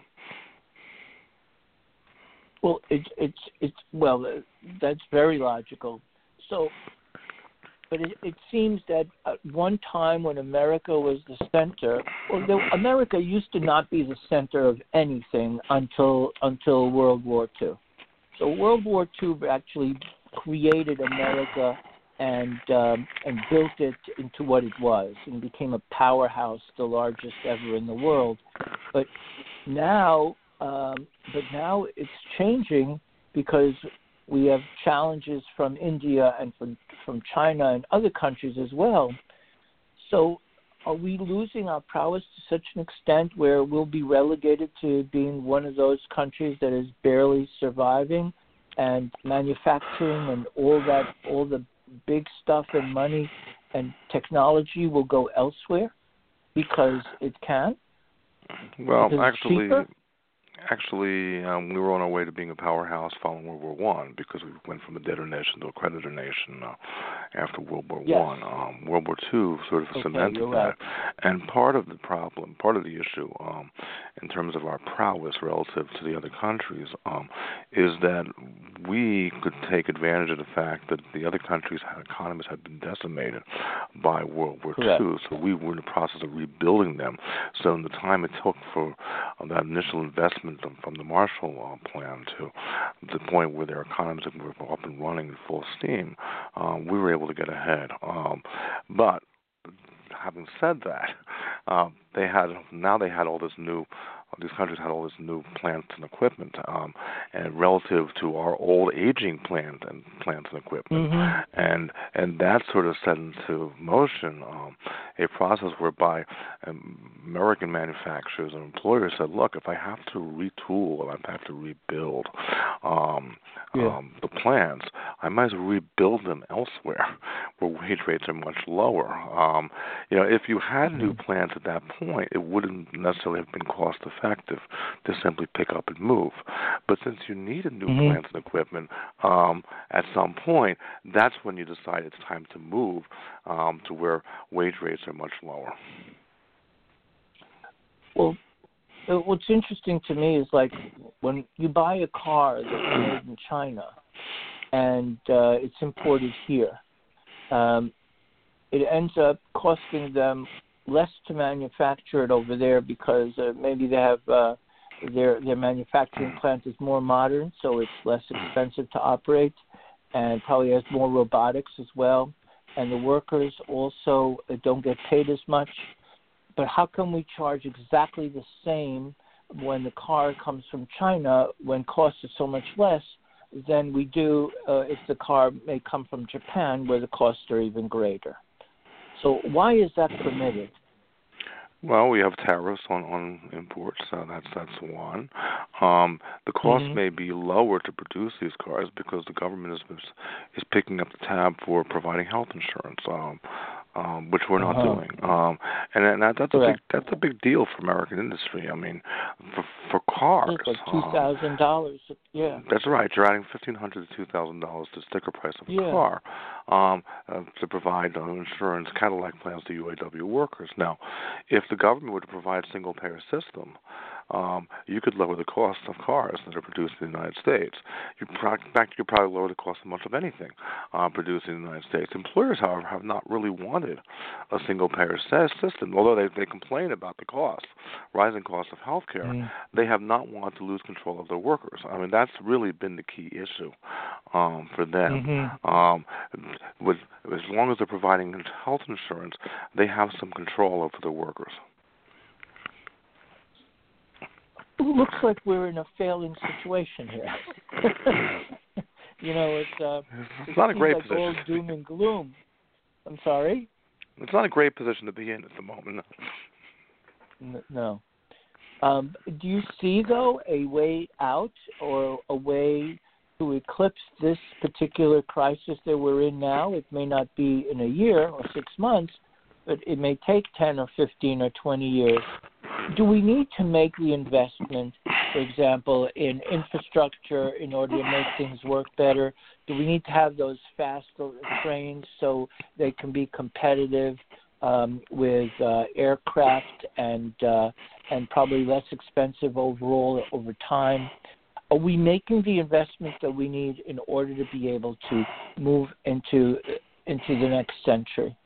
Speaker 2: Well, it's it's it's well, that's very logical. So. But it, it seems that at one time when America was the center, well, the, America used to not be the center of anything until until World War Two. So World War Two actually created America and um, and built it into what it was and became a powerhouse, the largest ever in the world. But now, um, but now it's changing because we have challenges from India and from, from China and other countries as well. So are we losing our prowess to such an extent where we'll be relegated to being one of those countries that is barely surviving, and manufacturing and all that, all the big stuff and money and technology will go elsewhere because it can?
Speaker 3: Well,
Speaker 2: because
Speaker 3: actually...
Speaker 2: cheaper?
Speaker 3: Actually, um, we were on our way to being a powerhouse following World War One because we went from a debtor nation to a creditor nation uh, after World War
Speaker 2: Yes.
Speaker 3: One. Um, World War Two sort of
Speaker 2: Okay,
Speaker 3: cemented
Speaker 2: you're
Speaker 3: that,
Speaker 2: right.
Speaker 3: and part of the problem, part of the issue, um, in terms of our prowess relative to the other countries, um, is that we could take advantage of the fact that the other countries' economies had been decimated by World War
Speaker 2: Correct.
Speaker 3: Two. So we were in the process of rebuilding them. So in the time it took for uh, that initial investment from the Marshall uh, Plan to the point where their economies were up and running in full steam, um, we were able to get ahead. Um, but having said that, uh, they had now they had all this new. These countries had all this new plants and equipment, um, and relative to our old aging plant and plants and equipment,
Speaker 2: Mm-hmm.
Speaker 3: and and that sort of set into motion um, a process whereby um, American manufacturers and employers said, "Look, if I have to retool, if I have to rebuild um,
Speaker 2: Yeah.
Speaker 3: um, the plants, I might as well rebuild them elsewhere, where wage rates are much lower." Um, you know, if you had new plants at that point, it wouldn't necessarily have been cost effective. effective to simply pick up and move. But since you need a new
Speaker 2: Mm-hmm.
Speaker 3: plant and equipment um, at some point, that's when you decide it's time to move um, to where wage rates are much lower.
Speaker 2: Well, uh, what's interesting to me is like when you buy a car that's made in China and uh, it's imported here, um, it ends up costing them less to manufacture it over there because uh, maybe they have uh, their their manufacturing plant is more modern, so it's less expensive to operate, and probably has more robotics as well. And the workers also uh, don't get paid as much. But how can we charge exactly the same when the car comes from China when cost is so much less than we do uh, if the car may come from Japan where the costs are even greater? So why is that permitted?
Speaker 3: Well, we have tariffs on, on imports, so that's that's one. Um, the cost
Speaker 2: Mm-hmm.
Speaker 3: may be lower to produce these cars because the government is is picking up the tab for providing health insurance, um, um, which we're not
Speaker 2: Uh-huh.
Speaker 3: doing. Um, and and that, that's a big
Speaker 2: Correct.
Speaker 3: that's a big deal for American industry. I mean, for for cars,
Speaker 2: It's like two
Speaker 3: um,
Speaker 2: thousand dollars. Yeah.
Speaker 3: that's right. You're adding fifteen hundred to two thousand dollars to the sticker price of a
Speaker 2: Yeah.
Speaker 3: car um, uh, to provide uh, insurance. Cadillac plans to U A W workers. Now, if the government were to provide a single payer system, um, you could lower the cost of cars that are produced in the United States. You, pro- in fact, you could probably lower the cost of much of anything uh, produced in the United States. Employers, however, have not really wanted a single payer system, although they they complain about the cost, rising cost of health care.
Speaker 2: Mm.
Speaker 3: They have not wanted to lose control of their workers. I mean, that's really been the key issue um, for them.
Speaker 2: Mm-hmm.
Speaker 3: Um, with as long as they're providing health insurance, they have some control over their workers.
Speaker 2: It looks like we're in a failing situation here. you know, it's uh,
Speaker 3: It's
Speaker 2: it
Speaker 3: not a
Speaker 2: seems
Speaker 3: great
Speaker 2: like
Speaker 3: position.
Speaker 2: all doom and gloom. I'm sorry.
Speaker 3: It's not a great position to be in at the moment.
Speaker 2: N- No. Um, do you see, though, a way out or a way to eclipse this particular crisis that we're in now? It may not be in a year or six months, but it may take ten or fifteen or twenty years. Do we need to make the investment, for example, in infrastructure in order to make things work better? Do we need to have those faster trains so they can be competitive um, with uh, aircraft and uh, and probably less expensive overall over time? Are we making the investment that we need in order to be able to move into into the next century?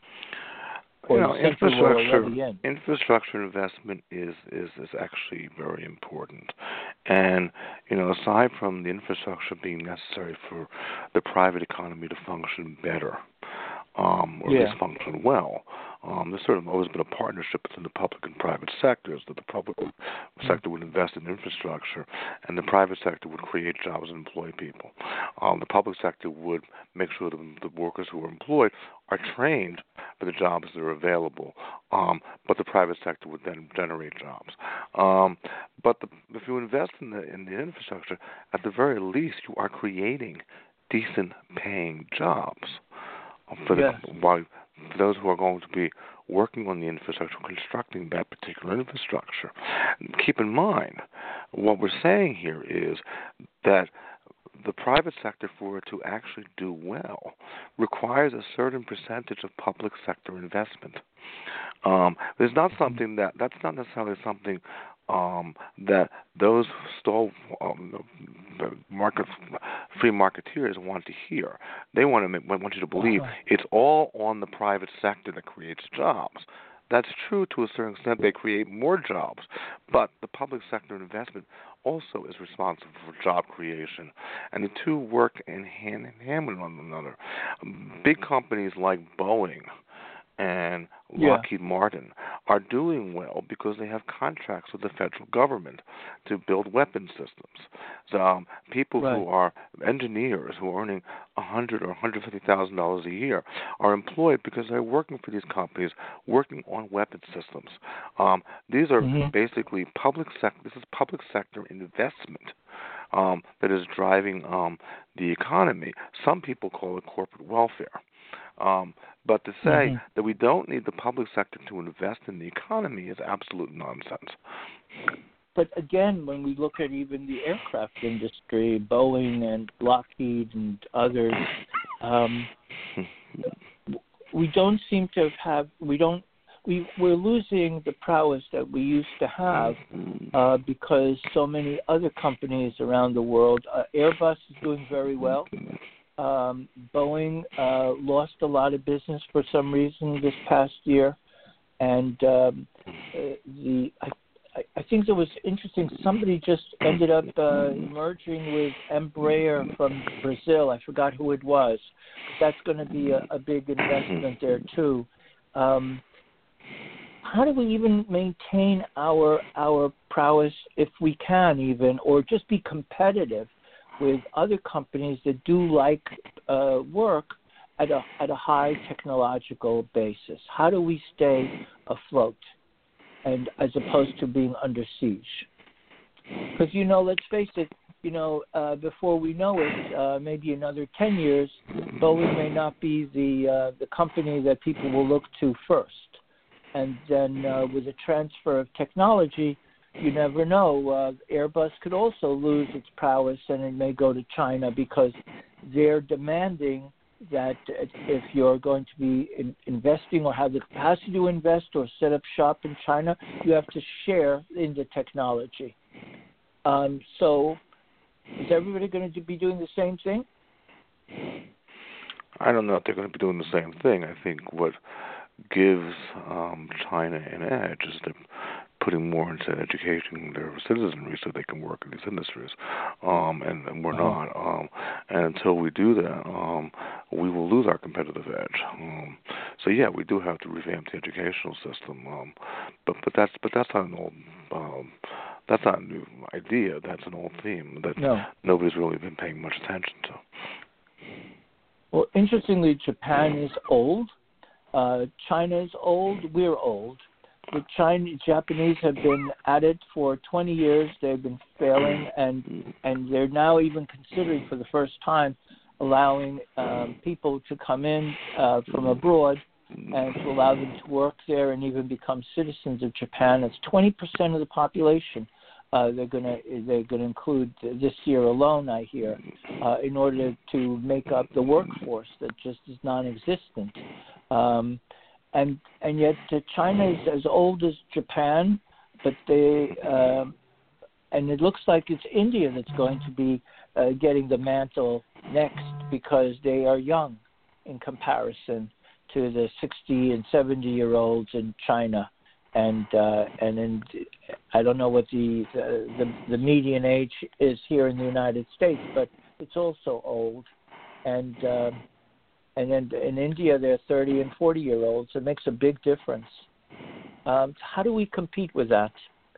Speaker 3: You know, infrastructure
Speaker 2: in.
Speaker 3: infrastructure investment is, is, is actually very important. And, you know, aside from the infrastructure being necessary for the private economy to function better, um, or
Speaker 2: Yeah.
Speaker 3: at least function well, um, there's sort of always been a partnership between the public and private sectors, that the public sector would invest in infrastructure and the private sector would create jobs and employ people. Um, the public sector would make sure that the workers who are employed are trained for the jobs that are available, um, but the private sector would then generate jobs. Um, but the, if you invest in the in the infrastructure, at the very least, you are creating decent paying jobs for
Speaker 2: Yes.
Speaker 3: the while for those who are going to be working on the infrastructure, constructing that particular infrastructure. Keep in mind, what we're saying here is that the private sector, for it to actually do well, requires a certain percentage of public sector investment. Um, there's not something that that's not necessarily something um, that those stall um, market free marketeers want to hear. They want to make, want you to believe
Speaker 2: Uh-huh.
Speaker 3: it's all on the private sector that creates jobs. That's true to a certain extent. They create more jobs, but the public sector investment also is responsible for job creation, and the two work in hand in hand with one another. Big companies like Boeing and
Speaker 2: Yeah.
Speaker 3: Lockheed Martin are doing well because they have contracts with the federal government to build weapon systems. So um, people
Speaker 2: Right.
Speaker 3: who are engineers who are earning a hundred or one hundred fifty thousand dollars a year are employed because they're working for these companies, working on weapon systems. Um, these are
Speaker 2: Mhm.
Speaker 3: basically public sector. This is public sector investment um, that is driving um, the economy. Some people call it corporate welfare. Um, but to say
Speaker 2: Mhm.
Speaker 3: that we don't need the public sector to invest in the economy is absolute nonsense.
Speaker 2: but again, when we look at even the aircraft industry, Boeing and Lockheed and others, um, we don't seem to have, we don't, we, we're losing the prowess that we used to have uh, because so many other companies around the world, uh, Airbus is doing very well. Um, Boeing uh, lost a lot of business for some reason this past year. And um, the I, I think it was interesting. Somebody just ended up uh, merging with Embraer from Brazil. I forgot who it was. That's going to be a, a big investment there too. Um, how do we even maintain our our prowess, if we can even, or just be competitive with other companies that do like uh, work at a at a high technological basis? How do we stay afloat, and as opposed to being under siege? Because, you know, let's face it, you know, uh, before we know it, uh, maybe another ten years, Boeing may not be the uh, the company that people will look to first. And then uh, with the transfer of technology, you never know. Uh, Airbus could also lose its prowess, and it may go to China because they're demanding that if you're going to be in investing or have the capacity to invest or set up shop in China, you have to share in the technology. Um, so is everybody going to be doing the same thing?
Speaker 3: I don't know if they're going to be doing the same thing. I think what gives um, China an edge is that putting more into educating their citizenry so they can work in these industries, um, and, and we're
Speaker 2: Uh-huh.
Speaker 3: not. Um, and until we do that, um, we will lose our competitive edge. Um, so yeah, we do have to revamp the educational system. Um, but but that's but that's not an old. Um, that's not a new idea. That's an old theme that
Speaker 2: No.
Speaker 3: nobody's really been paying much attention to.
Speaker 2: Well, interestingly, Japan is old. Uh, China is old. We're old. The Chinese, Japanese have been at it for twenty years. They've been failing, and and they're now even considering for the first time allowing um, people to come in uh, from abroad and to allow them to work there and even become citizens of Japan. It's twenty percent of the population. Uh, they're going to they're going to include this year alone, I hear, uh, in order to make up the workforce that just is non-existent. Um, and and yet uh, China is as old as Japan, but they uh, and it looks like it's India that's going to be uh, getting the mantle next because they are young in comparison to the sixty and seventy year olds in China. And uh, and in, I don't know what the, the the the median age is here in the United States, but it's also old. And uh, and then in India, they're thirty and forty year olds. It makes a big difference. Um, how do we compete with that?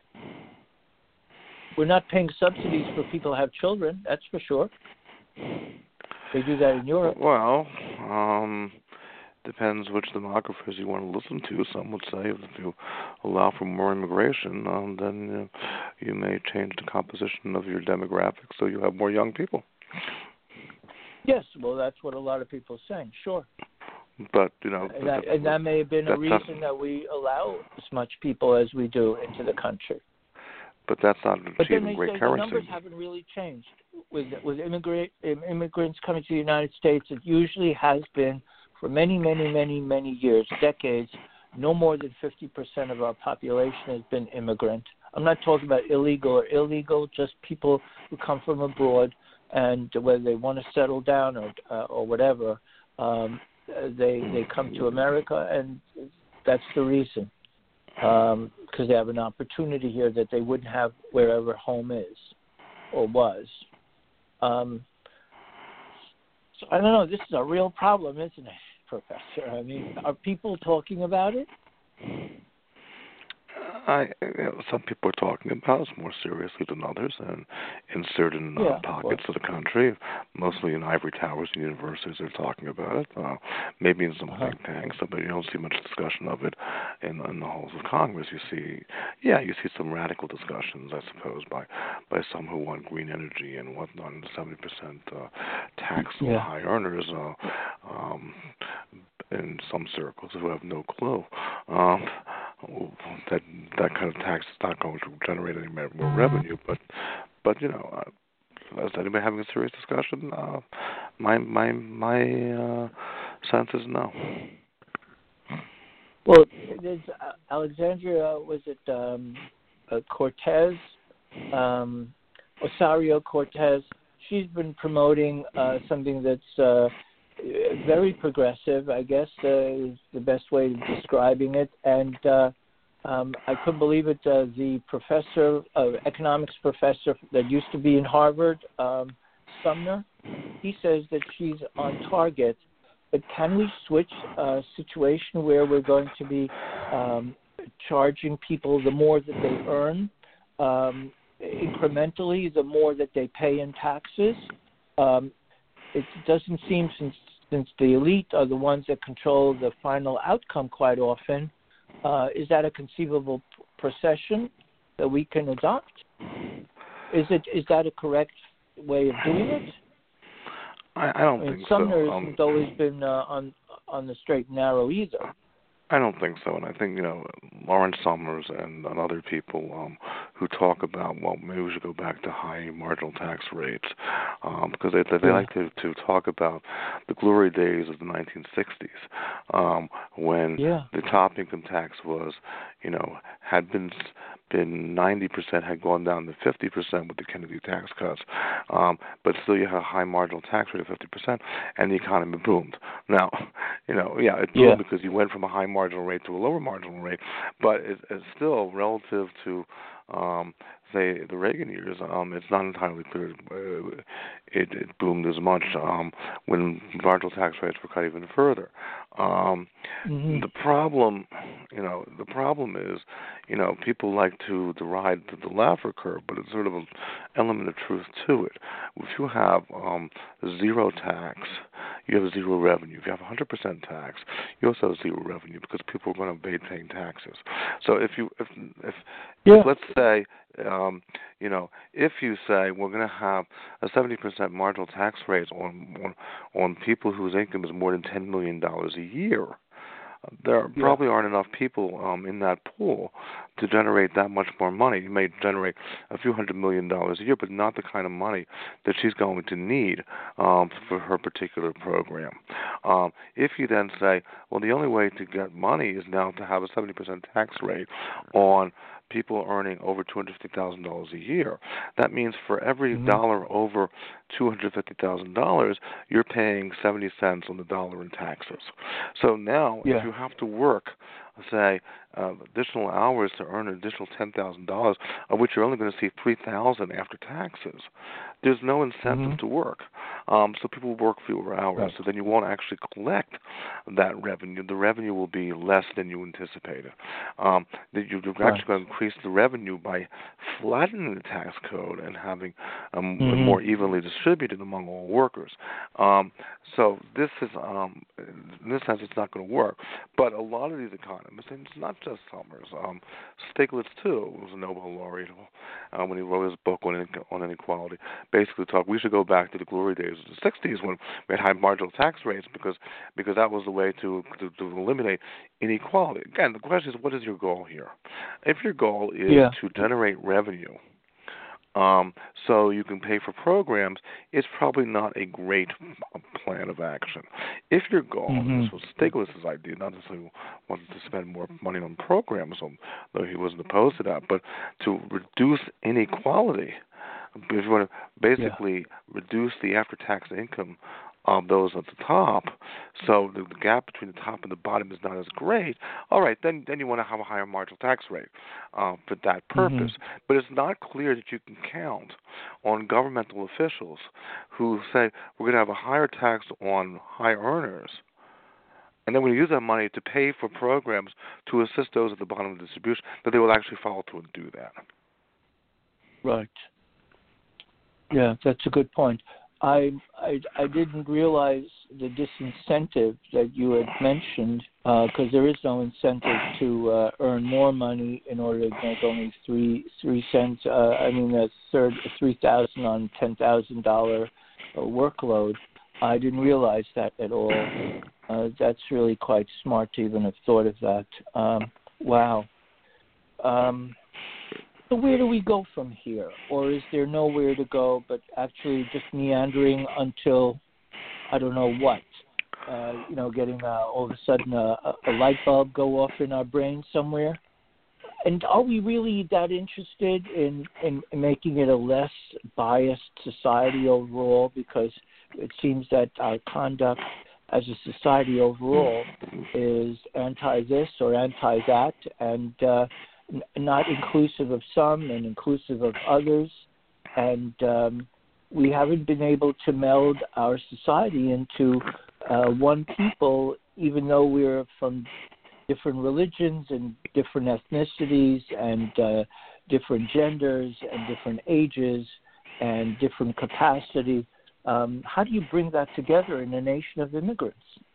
Speaker 2: We're not paying subsidies for people who have children. That's for sure. They do that in Europe.
Speaker 3: Well, um, depends which demographers you want to listen to. Some would say if you allow for more immigration, um, then uh, you may change the composition of your demographics so you have more young people.
Speaker 2: Yes, well, that's what a lot of people are saying, sure.
Speaker 3: But, you know...
Speaker 2: And that, and that may have been a reason that we allow as much people as we do into the country.
Speaker 3: But that's not
Speaker 2: but
Speaker 3: achieving great
Speaker 2: say
Speaker 3: currency.
Speaker 2: The numbers haven't really changed. With, with immigrant, immigrants coming to the United States, it usually has been for many, many, many, many years, decades, no more than fifty percent of our population has been immigrant. I'm not talking about illegal or illegal, just people who come from abroad and whether they want to settle down or uh, or whatever, um, they they come to America, and that's the reason, because um, they have an opportunity here that they wouldn't have wherever home is or was. Um, so I don't know. This is a real problem, isn't it, Professor? I mean, are people talking about it?
Speaker 3: I, you know, some people are talking about it more seriously than others, and in certain uh,
Speaker 2: yeah,
Speaker 3: pockets of the country, mostly in ivory towers and universities, they're talking about it. Uh, maybe in some
Speaker 2: uh-huh.
Speaker 3: think tanks, but you don't see much discussion of it in, in the halls of Congress. You see, yeah, you see some radical discussions, I suppose, by by some who want green energy and whatnot, and seventy percent uh, tax on
Speaker 2: yeah.
Speaker 3: high earners. Uh, um, in some circles who have no clue. Um, that that kind of tax is not going to generate any more revenue. But but you know, uh, is anybody having a serious discussion? Uh, my my my uh, sense is no.
Speaker 2: Well, there's uh, Alexandria, was it um, uh, Cortez, um, Osario Cortez? She's been promoting uh, something that's uh, very progressive, I guess, uh, is the best way of describing it. And uh, um, I couldn't believe it. Uh, the professor, uh, economics professor that used to be in Harvard, um, Sumner, he says that she's on target. But can we switch a situation where we're going to be um, charging people the more that they earn, um, incrementally, the more that they pay in taxes? Um, it doesn't seem, since since the elite are the ones that control the final outcome quite often, uh, is that a conceivable procession that we can adopt? Is it is that a correct way of doing it?
Speaker 3: I, I don't
Speaker 2: I mean,
Speaker 3: think
Speaker 2: Sumner
Speaker 3: so. Um,
Speaker 2: hasn't always been uh, on on the straight and narrow either.
Speaker 3: I don't think so, and I think, you know, Lawrence Summers and, and other people um, who talk about, well, maybe we should go back to high marginal tax rates, um, because they they
Speaker 2: yeah.
Speaker 3: like to, to talk about the glory days of the nineteen sixties, um, when
Speaker 2: yeah.
Speaker 3: the top income tax was, you know, had been been ninety percent, had gone down to fifty percent with the Kennedy tax cuts, um, but still you had a high marginal tax rate of fifty percent, and the economy boomed. Now, you know, yeah, it boomed
Speaker 2: yeah.
Speaker 3: because you went from a high marginal rate to a lower marginal rate, but it, it's still relative to, um, say, the Reagan years. Um, it's not entirely clear uh, it, it boomed as much um, when marginal tax rates were cut even further. Um,
Speaker 2: mm-hmm.
Speaker 3: The problem, you know, the problem is, you know, people like to deride the, the Laffer curve, but it's sort of an element of truth to it. If you have um, zero tax, you have zero revenue. If you have one hundred percent tax, you also have zero revenue because people are going to evade paying taxes. So if you, if, if,
Speaker 2: yeah.
Speaker 3: if let's say, um, you know, if you say we're going to have a seventy percent marginal tax rate on, on on people whose income is more than ten million dollars a year, there
Speaker 2: yeah.
Speaker 3: probably aren't enough people um, in that pool to generate that much more money. You may generate a few hundred million dollars a year, but not the kind of money that she's going to need um, for her particular program. Um, if you then say, well, the only way to get money is now to have a seventy percent tax rate on people earning over two hundred fifty thousand dollars a year, that means for every
Speaker 2: mm-hmm.
Speaker 3: dollar over two hundred fifty thousand dollars, you're paying seventy cents on the dollar in taxes. So now,
Speaker 2: yeah.
Speaker 3: if you have to work, say, uh, additional hours to earn an additional ten thousand dollars, of which you're only going to see three thousand dollars after taxes, there's no incentive
Speaker 2: mm-hmm.
Speaker 3: to work. Um, so people work fewer hours,
Speaker 2: right.
Speaker 3: so then you won't actually collect that revenue. The revenue will be less than you anticipated. Um, that you're actually
Speaker 2: right.
Speaker 3: going to increase the revenue by flattening the tax code and having um,
Speaker 2: mm-hmm.
Speaker 3: it more evenly distributed among all workers. Um, so this is, um, in this sense, it's not going to work. But a lot of these economists, and it's not just Summers, um, Stiglitz too was a Nobel laureate uh, when he wrote his book on on inequality. Basically, talked we should go back to the glory days of the sixties when we had high marginal tax rates because because that was the way to to, to eliminate inequality. Again, the question is, what is your goal here? If your goal is
Speaker 2: yeah.
Speaker 3: to generate revenue, um, so you can pay for programs, it's probably not a great plan of action. If your goal,
Speaker 2: mm-hmm.
Speaker 3: and this was Stiglitz's idea, not necessarily wanted to spend more money on programs, though he wasn't opposed to that, but to reduce inequality, if you want to basically yeah. reduce the after-tax income of those at the top, so the, the gap between the top and the bottom is not as great, all right, then then you want to have a higher marginal tax rate uh, for that purpose.
Speaker 2: Mm-hmm.
Speaker 3: But it's not clear that you can count on governmental officials who say we're going to have a higher tax on high earners, and then we use that money to pay for programs to assist those at the bottom of the distribution, that they will actually follow through and do that.
Speaker 2: Right. Yeah, that's a good point. I, I, I didn't realize the disincentive that you had mentioned, because uh, there is no incentive to uh, earn more money in order to make only three three cents. Uh, I mean, a third three thousand on ten thousand dollar workload. I didn't realize that at all. Uh, that's really quite smart to even have thought of that. Um, Wow. Um, so where do we go from here? Or is there nowhere to go but actually just meandering until, I don't know what, uh, you know, getting uh, all of a sudden a, a light bulb go off in our brain somewhere? And are we really that interested in, in making it a less biased society overall? Because it seems that our conduct as a society overall is anti-this or anti-that, and uh, n- not inclusive of some and inclusive of others. And um, we haven't been able to meld our society into uh, one people, even though we're from different religions and different ethnicities and uh, different genders and different ages and different capacity. Um, how do you bring that together in a nation of immigrants?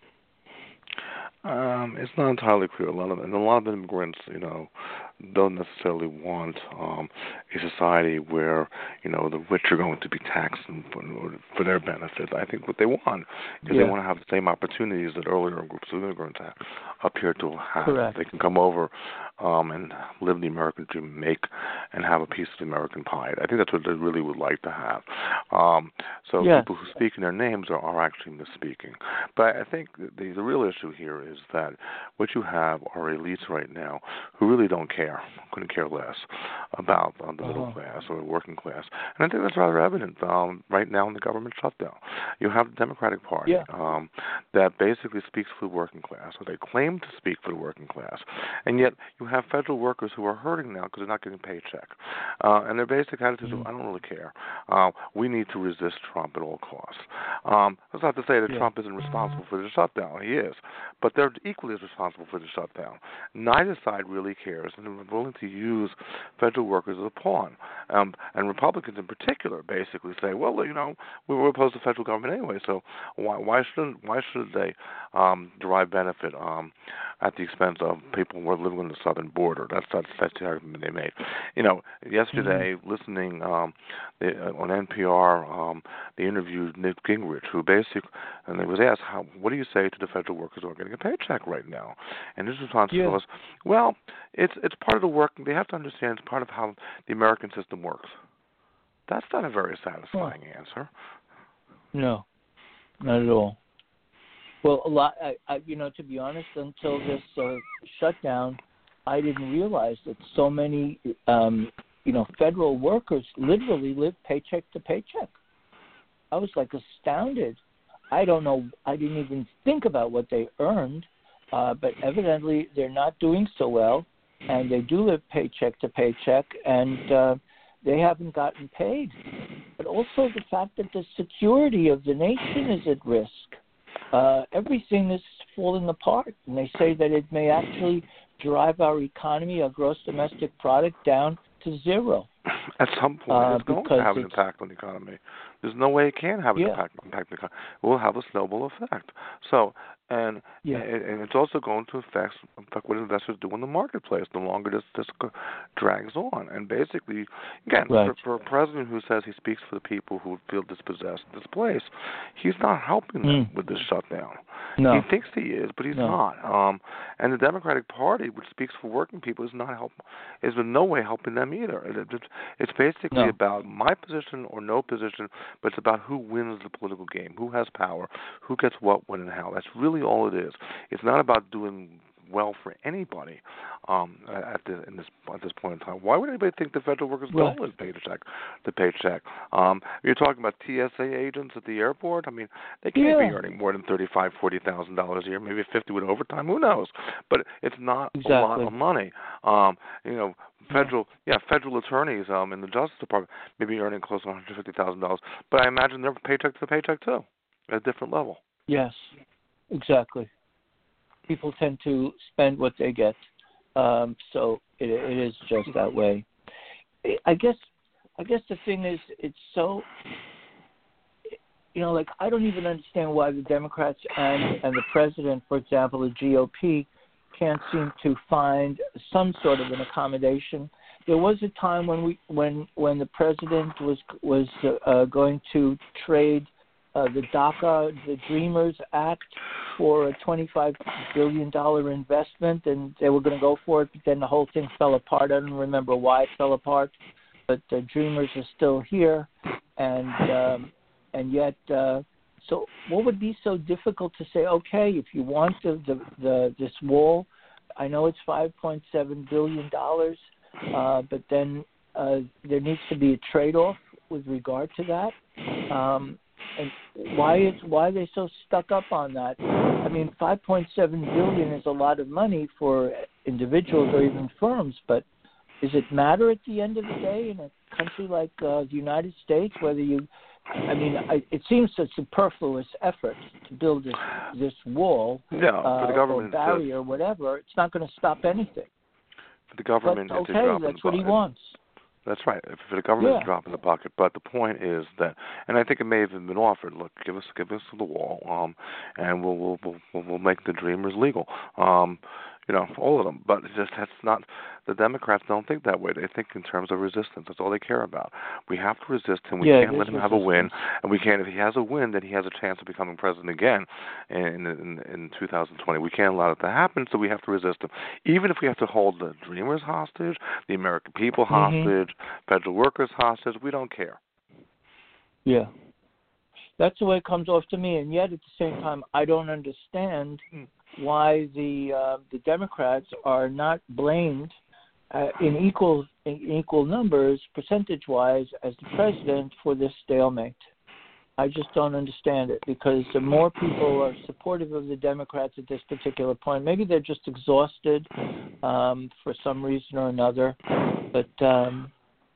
Speaker 3: Um, it's not entirely clear. A lot of and a lot of immigrants, you know, don't necessarily want um, a society where you know the rich are going to be taxed for, for their benefit. I think what they want is
Speaker 2: yeah.
Speaker 3: they want to have the same opportunities that earlier groups of immigrants have, appear to have.
Speaker 2: Correct.
Speaker 3: They can come over um, and live the American dream, make and have a piece of the American pie. I think that's what they really would like to have. Um, so
Speaker 2: yes.
Speaker 3: people who speak in their names are, are actually misspeaking. But I think the, the real issue here is that what you have are elites right now who really don't care, couldn't care less about uh, the uh-huh. middle class or the working class. And I think that's rather evident um, right now in the government shutdown. You have the Democratic Party
Speaker 2: yeah.
Speaker 3: um, that basically speaks for the working class, or they claim to speak for the working class, and yet you have federal workers who are hurting now because they're not getting a paycheck. Uh, and their basic attitude
Speaker 2: mm.
Speaker 3: is, I don't really care. Uh, we need to resist Trump at all costs. Um, that's not to say that
Speaker 2: yeah.
Speaker 3: Trump isn't responsible for the shutdown. He is. But they're equally as responsible for the shutdown. Neither side really cares, and they're willing to use federal workers as a pawn. Um, and Republicans in particular basically say, well, you know, we were opposed to federal government anyway, so why, why shouldn't why should they um, derive benefit um, at the expense of people who are living on the southern border? That's that's, that's the argument they made. You know, yesterday, mm-hmm. listening um, they, uh, on N P R, um, they interviewed Newt Gingrich, who basically, and they was asked, "How? What do you say to the federal workers who are getting a paycheck right now?" And his response
Speaker 2: yeah.
Speaker 3: was, "Well, it's it's part of the work. They have to understand it's part of how the American system works." That's not a very satisfying oh. answer.
Speaker 2: No, not at all. Well, a lot. I, I, you know, to be honest, until this uh, shutdown, I didn't realize that so many, um, you know, federal workers literally live paycheck to paycheck. I was like astounded. I don't know. I didn't even think about what they earned, uh, but evidently they're not doing so well, and they do live paycheck to paycheck, and uh, they haven't gotten paid. But also the fact that the security of the nation is at risk. Uh, everything is falling apart, and they say that it may actually drive our economy, our gross domestic product, down to zero.
Speaker 3: At some point,
Speaker 2: uh,
Speaker 3: it's going to have an impact on the economy. There's no way it can have an
Speaker 2: yeah.
Speaker 3: impact, impact on the economy. It will have a snowball effect. So, and
Speaker 2: yeah.
Speaker 3: and it's also going to affect, affect what investors do in the marketplace the longer this, this drags on. And basically, again,
Speaker 2: right.
Speaker 3: for, for a president who says he speaks for the people who feel dispossessed in this place, he's not helping them
Speaker 2: mm.
Speaker 3: with this shutdown.
Speaker 2: No.
Speaker 3: He thinks he is, but he's
Speaker 2: no.
Speaker 3: not. Um, and the Democratic Party, which speaks for working people, is not help, is in no way helping them either. It, it, it's basically
Speaker 2: no.
Speaker 3: about my position or no position, but it's about who wins the political game, who has power, who gets what, when, and how. That's really all it is. It's not about doing well for anybody um, at, the, in this, at this point in time. Why would anybody think the federal workers right. don't live paycheck to paycheck? Um, you're talking about T S A agents at the airport. I mean, they can't
Speaker 2: yeah.
Speaker 3: be earning more than thirty-five, forty thousand dollars a year, maybe fifty with overtime. Who knows? But it's not
Speaker 2: exactly.
Speaker 3: a lot of money. Um, you know, federal, yeah, federal attorneys um, in the Justice Department may be earning close to one hundred fifty thousand dollars, but I imagine they're paycheck to paycheck too, at a different level.
Speaker 2: Yes, exactly. People tend to spend what they get, um, so it, it is just that way. I guess, I guess the thing is, it's so, you know, like I don't even understand why the Democrats and and the president, for example, the G O P, can't seem to find some sort of an accommodation. There was a time when we, when when the president was was uh, going to trade uh, the DACA, the Dreamers Act, for a twenty-five billion dollars investment, and they were going to go for it, but then the whole thing fell apart. I don't remember why it fell apart, but the Dreamers are still here, and um, and yet, uh, so what would be so difficult to say, okay, if you want the, the, the this wall, I know it's five point seven billion dollars, uh, but then uh, there needs to be a trade-off with regard to that. Um, and why is why are they so stuck up on that? I mean, five point seven billion dollars is a lot of money for individuals or even firms, but does it matter at the end of the day in a country like uh, the United States whether you, I mean, I, it seems a superfluous effort to build this this wall,
Speaker 3: yeah,
Speaker 2: uh,
Speaker 3: for the government,
Speaker 2: or barrier, or whatever. It's not going to stop anything.
Speaker 3: For the government,
Speaker 2: but,
Speaker 3: it's
Speaker 2: okay,
Speaker 3: a drop
Speaker 2: that's
Speaker 3: in the
Speaker 2: what he wants.
Speaker 3: That's right. For the government,
Speaker 2: yeah.
Speaker 3: it's a drop in the bucket. But the point is that, and I think it may have been offered. Look, give us, give us the wall, um, and we'll, we'll, we'll, we'll make the Dreamers legal. Um, you know, all of them. But it's just that's not. The Democrats don't think that way. They think in terms of resistance. That's all they care about. We have to resist him. We
Speaker 2: yeah,
Speaker 3: can't let him
Speaker 2: resistance.
Speaker 3: have a win, and we can't. If he has a win, then he has a chance of becoming president again in in, in two thousand twenty. We can't allow it to happen, so we have to resist him. Even if we have to hold the Dreamers hostage, the American people hostage,
Speaker 2: mm-hmm.
Speaker 3: federal workers hostage, we don't care.
Speaker 2: Yeah. That's the way it comes off to me, and yet at the same time, I don't understand why the uh, the Democrats are not blamed uh, in equal in equal numbers, percentage-wise, as the president for this stalemate. I just don't understand it, because the more people are supportive of the Democrats at this particular point, maybe they're just exhausted um, for some reason or another, but um,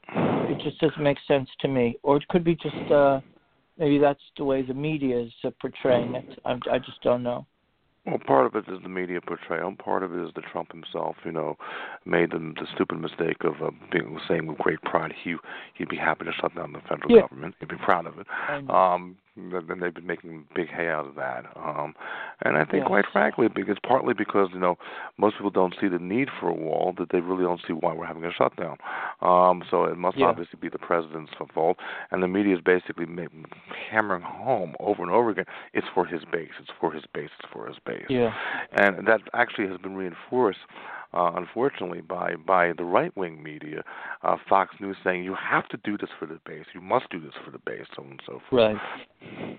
Speaker 2: it just doesn't make sense to me. Or it could be just uh, maybe that's the way the media is uh, portraying it. I, I just don't know.
Speaker 3: Well, part of it is the media portrayal. Part of it is that Trump himself, you know, made the, the stupid mistake of uh, being, saying with great pride he he'd be happy to shut down the federal
Speaker 2: yeah.
Speaker 3: government. He'd be proud of it. Um, then they've been making big hay out of that. Um, and I think,
Speaker 2: yes.
Speaker 3: quite frankly, because partly because you know most people don't see the need for a wall, that they really don't see why we're having a shutdown. Um, so it must
Speaker 2: yeah.
Speaker 3: obviously be the president's fault, and the media is basically making, hammering home over and over again. It's for his base. It's for his base. It's for his base.
Speaker 2: Yeah.
Speaker 3: And that actually has been reinforced, uh, unfortunately, by, by the right-wing media, uh, Fox News saying, you have to do this for the base, you must do this for the base, so on and so forth.
Speaker 2: Right.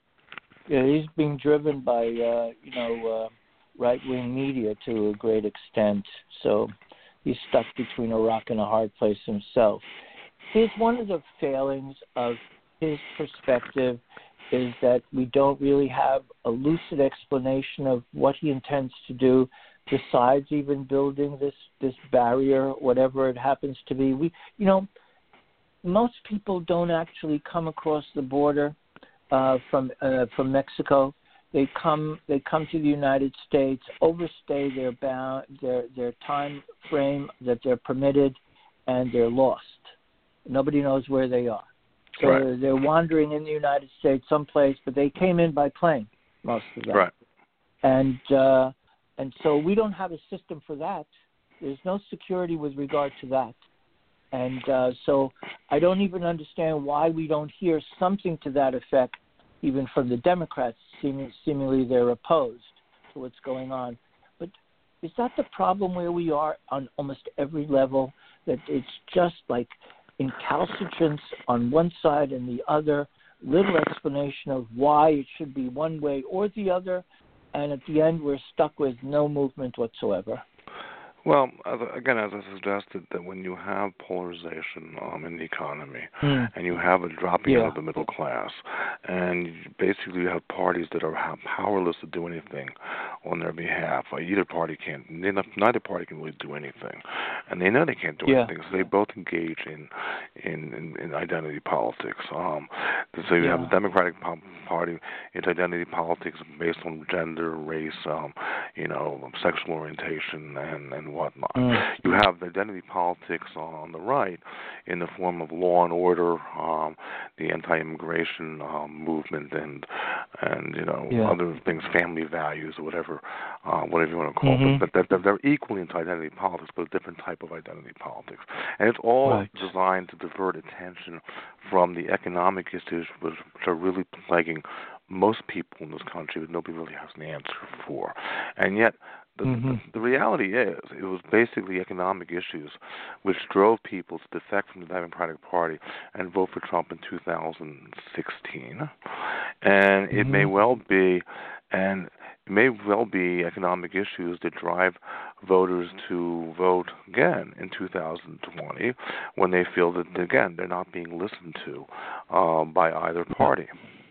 Speaker 2: Yeah, he's being driven by, uh, you know, uh, right-wing media to a great extent, so he's stuck between a rock and a hard place himself. Here's one of the failings of his perspective is that we don't really have a lucid explanation of what he intends to do besides even building this, this barrier, whatever it happens to be. We, you know, most people don't actually come across the border uh, from uh, from Mexico. They come they come to the United States, overstay their bound their their time frame that they're permitted, and they're lost. Nobody knows where they are. So
Speaker 3: right.
Speaker 2: they're wandering in the United States someplace, but they came in by plane, most of them.
Speaker 3: Right.
Speaker 2: And uh, and so we don't have a system for that. There's no security with regard to that. And uh, so I don't even understand why we don't hear something to that effect, even from the Democrats. Seeming, seemingly they're opposed to what's going on. But is that the problem where we are on almost every level, that it's just like incalcitrance on one side and the other, little explanation of why it should be one way or the other, and at the end we're stuck with no movement whatsoever?
Speaker 3: Well, as, again, as I suggested, that when you have polarization um, in the economy
Speaker 2: mm.
Speaker 3: and you have a dropping
Speaker 2: yeah.
Speaker 3: out of the middle class, and basically you have parties that are powerless to do anything on their behalf, either party can't, neither party can really do anything, and they know they can't do
Speaker 2: yeah.
Speaker 3: anything, so they both engage in in, in, in identity politics. Um, so you
Speaker 2: yeah.
Speaker 3: have the Democratic Party, it's identity politics based on gender, race, um, you know, sexual orientation, and and whatnot.
Speaker 2: Mm.
Speaker 3: You have the identity politics on the right in the form of law and order, um, the anti-immigration um, movement, and and you know
Speaker 2: yeah.
Speaker 3: other things, family values, or whatever whatever, uh, whatever you want to call
Speaker 2: mm-hmm.
Speaker 3: it. But they're, they're equally into identity politics, but a different type of identity politics. And it's all
Speaker 2: right.
Speaker 3: designed to divert attention from the economic issues which are really plaguing most people in this country that nobody really has an answer for. And yet, the,
Speaker 2: mm-hmm.
Speaker 3: the, the reality is, it was basically economic issues which drove people to defect from the Democratic Party and vote for Trump in two thousand sixteen. And
Speaker 2: mm-hmm.
Speaker 3: it may well be, and it may well be economic issues that drive voters to vote again in two thousand twenty when they feel that, again, they're not being listened to um, by either party.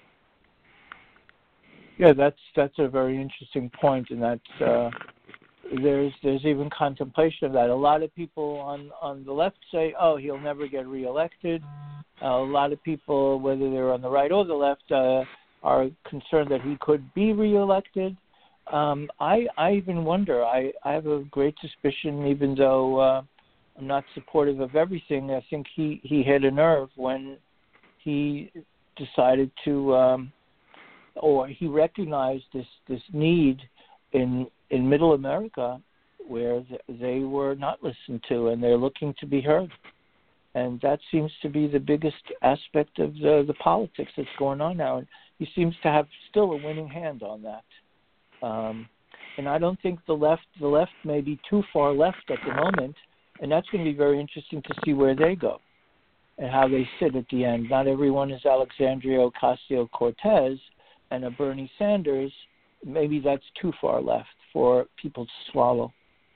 Speaker 2: Yeah, that's that's a very interesting point, and that's uh, there's there's even contemplation of that. A lot of people on, on the left say, "Oh, he'll never get reelected." Uh, a lot of people, whether they're on the right or the left, uh, are concerned that he could be reelected. Um, I I even wonder. I, I have a great suspicion, even though uh, I'm not supportive of everything. I think he, he hit a nerve when he decided to. Um, or he recognized this, this need in in Middle America where they were not listened to and they're looking to be heard. And that seems to be the biggest aspect of the, the politics that's going on now. And he seems to have still a winning hand on that. Um, and I don't think the left the left may be too far left at the moment, and that's going to be very interesting to see where they go and how they sit at the end. Not everyone is Alexandria Ocasio-Cortez and a Bernie Sanders. Maybe that's too far left for people to swallow.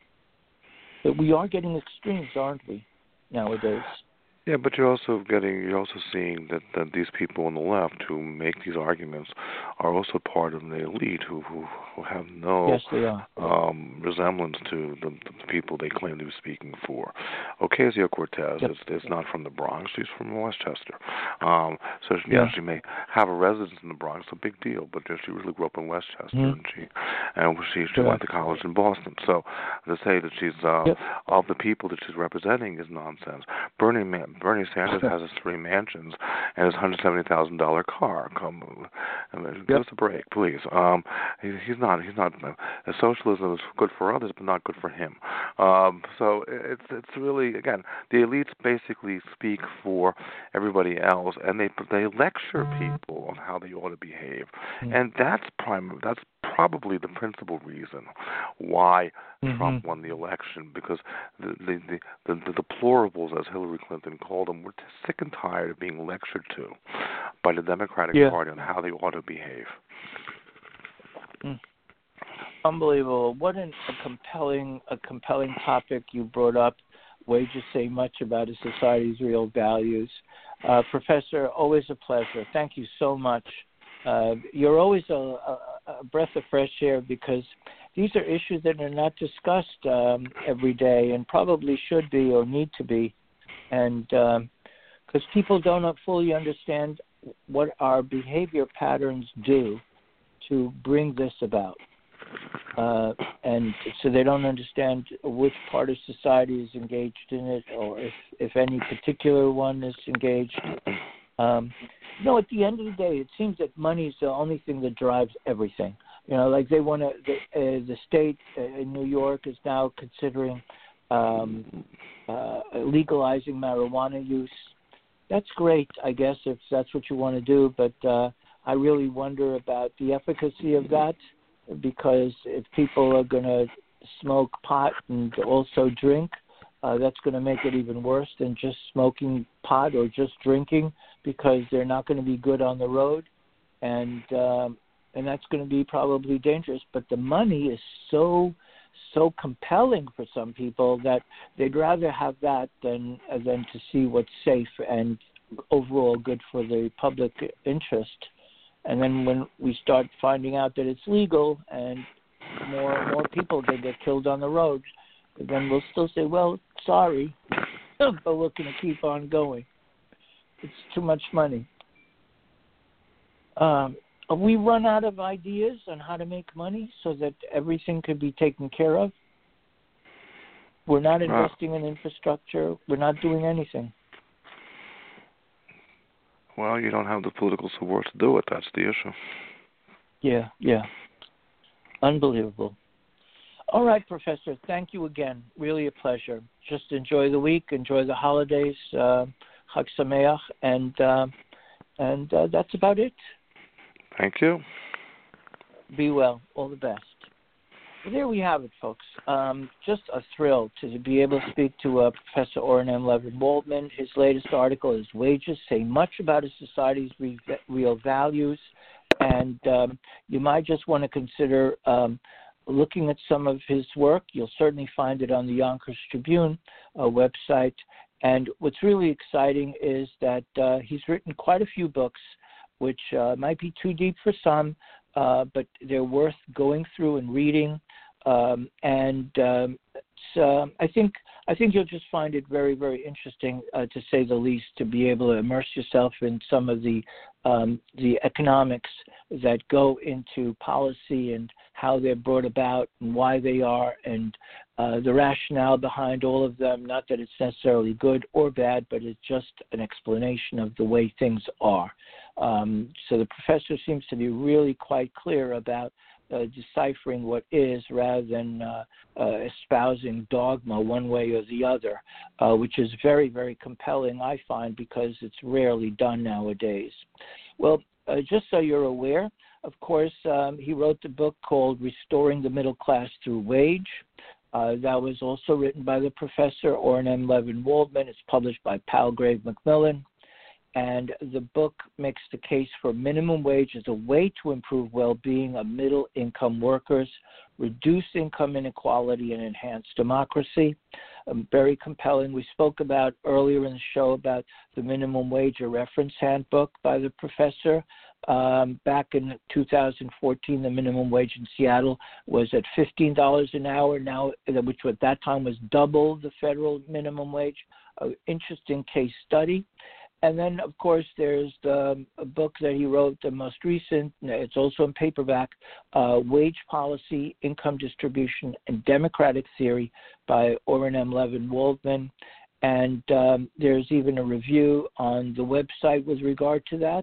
Speaker 2: But we are getting extremes, aren't we, nowadays?
Speaker 3: Yeah, but you're also getting, you're also seeing that, that these people on the left who make these arguments are also part of the elite who who, who have no
Speaker 2: yes, they are.
Speaker 3: Um, resemblance to the, the people they claim to be speaking for. Ocasio-Cortez
Speaker 2: yep.
Speaker 3: is, is not from the Bronx; she's from Westchester. Um, so she,
Speaker 2: yeah.
Speaker 3: yeah, she may have a residence in the Bronx, a big deal, but she really grew up in Westchester,
Speaker 2: mm-hmm.
Speaker 3: and she and she, she
Speaker 2: Correct.
Speaker 3: went to college in Boston. So to say that she's uh,
Speaker 2: yep.
Speaker 3: of the people that she's representing is nonsense. Bernie Man. Bernie Sanders has his three mansions and his one hundred seventy thousand dollars car. Come, I mean, give
Speaker 2: yep.
Speaker 3: us a break, please. Um, he, he's not. He's not. Uh, socialism is good for others, but not good for him. Um, so it's it's really, again, the elites basically speak for everybody else, and they they lecture people on how they ought to behave, mm-hmm. and that's prime. That's probably the principal reason why mm-hmm. Trump won the election, because the the, the the the deplorables, as Hillary Clinton called them, were sick and tired of being lectured to by the Democratic
Speaker 2: yeah.
Speaker 3: Party on how they ought to behave.
Speaker 2: Mm. Unbelievable! What an, a compelling a compelling topic you brought up. Wages say much about a society's real values. Uh, Professor, always a pleasure. Thank you so much. Uh, you're always a, a, a breath of fresh air, because these are issues that are not discussed um, every day and probably should be or need to be. And because um, people don't fully understand what our behavior patterns do to bring this about. Uh, and so they don't understand which part of society is engaged in it, or if, if any particular one is engaged. Um, you know, at the end of the day, it seems that money is the only thing that drives everything. You know, like they want to, the, uh, the state uh, in New York is now considering um, uh, legalizing marijuana use. That's great, I guess, if that's what you want to do, but uh, I really wonder about the efficacy of that, because if people are going to smoke pot and also drink, uh, that's going to make it even worse than just smoking pot or just drinking, because they're not going to be good on the road, and um, and that's going to be probably dangerous. But the money is so so compelling for some people that they'd rather have that than uh, than to see what's safe and overall good for the public interest. And then when we start finding out that it's legal and more more people can get killed on the road, then we'll still say, well, sorry, but we're going to keep on going. It's too much money. Um, we run out of ideas on how to make money so that everything could be taken care of. We're not investing in infrastructure. We're not doing anything.
Speaker 3: Well, you don't have the political support to do it. That's the issue.
Speaker 2: Yeah, yeah. Unbelievable. All right, Professor, thank you again. Really a pleasure. Just enjoy the week, enjoy the holidays, uh, Chag Sameach, and, uh, and uh, that's about it.
Speaker 3: Thank you.
Speaker 2: Be well. All the best. Well, there we have it, folks. Um, just a thrill to be able to speak to uh, Professor Oren M. Levin Waldman. His latest article is Wages Say Much About a Society's Re- Real Values. And um, you might just want to consider um, looking at some of his work. You'll certainly find it on the Yonkers Tribune uh, website. And what's really exciting is that uh, he's written quite a few books, which uh, might be too deep for some, uh, but they're worth going through and reading. Um, and um, so I think I think you'll just find it very, very interesting, uh, to say the least, to be able to immerse yourself in some of the um, the economics that go into policy and how they're brought about and why they are, and uh, the rationale behind all of them. Not that it's necessarily good or bad, but it's just an explanation of the way things are. Um, so the professor seems to be really quite clear about Uh, deciphering what is, rather than uh, uh, espousing dogma one way or the other, uh, which is very, very compelling, I find, because it's rarely done nowadays. Well, uh, just so you're aware, of course, um, he wrote the book called Restoring the Middle Class Through Wage. Uh, that was also written by the professor, Oren M. Levin Waldman. It's published by Palgrave Macmillan. And the book makes the case for minimum wage as a way to improve well-being of middle-income workers, reduce income inequality, and enhance democracy. Um, very compelling. We spoke about earlier in the show about the minimum wage, a reference handbook by the professor. Um, back in two thousand fourteen, the minimum wage in Seattle was at fifteen dollars an hour, now, which at that time was double the federal minimum wage. An interesting case study. And then, of course, there's the a book that he wrote, the most recent, it's also in paperback, uh, Wage Policy, Income Distribution, and Democratic Theory by Oren M. Levin Waldman. And um, there's even a review on the website with regard to that.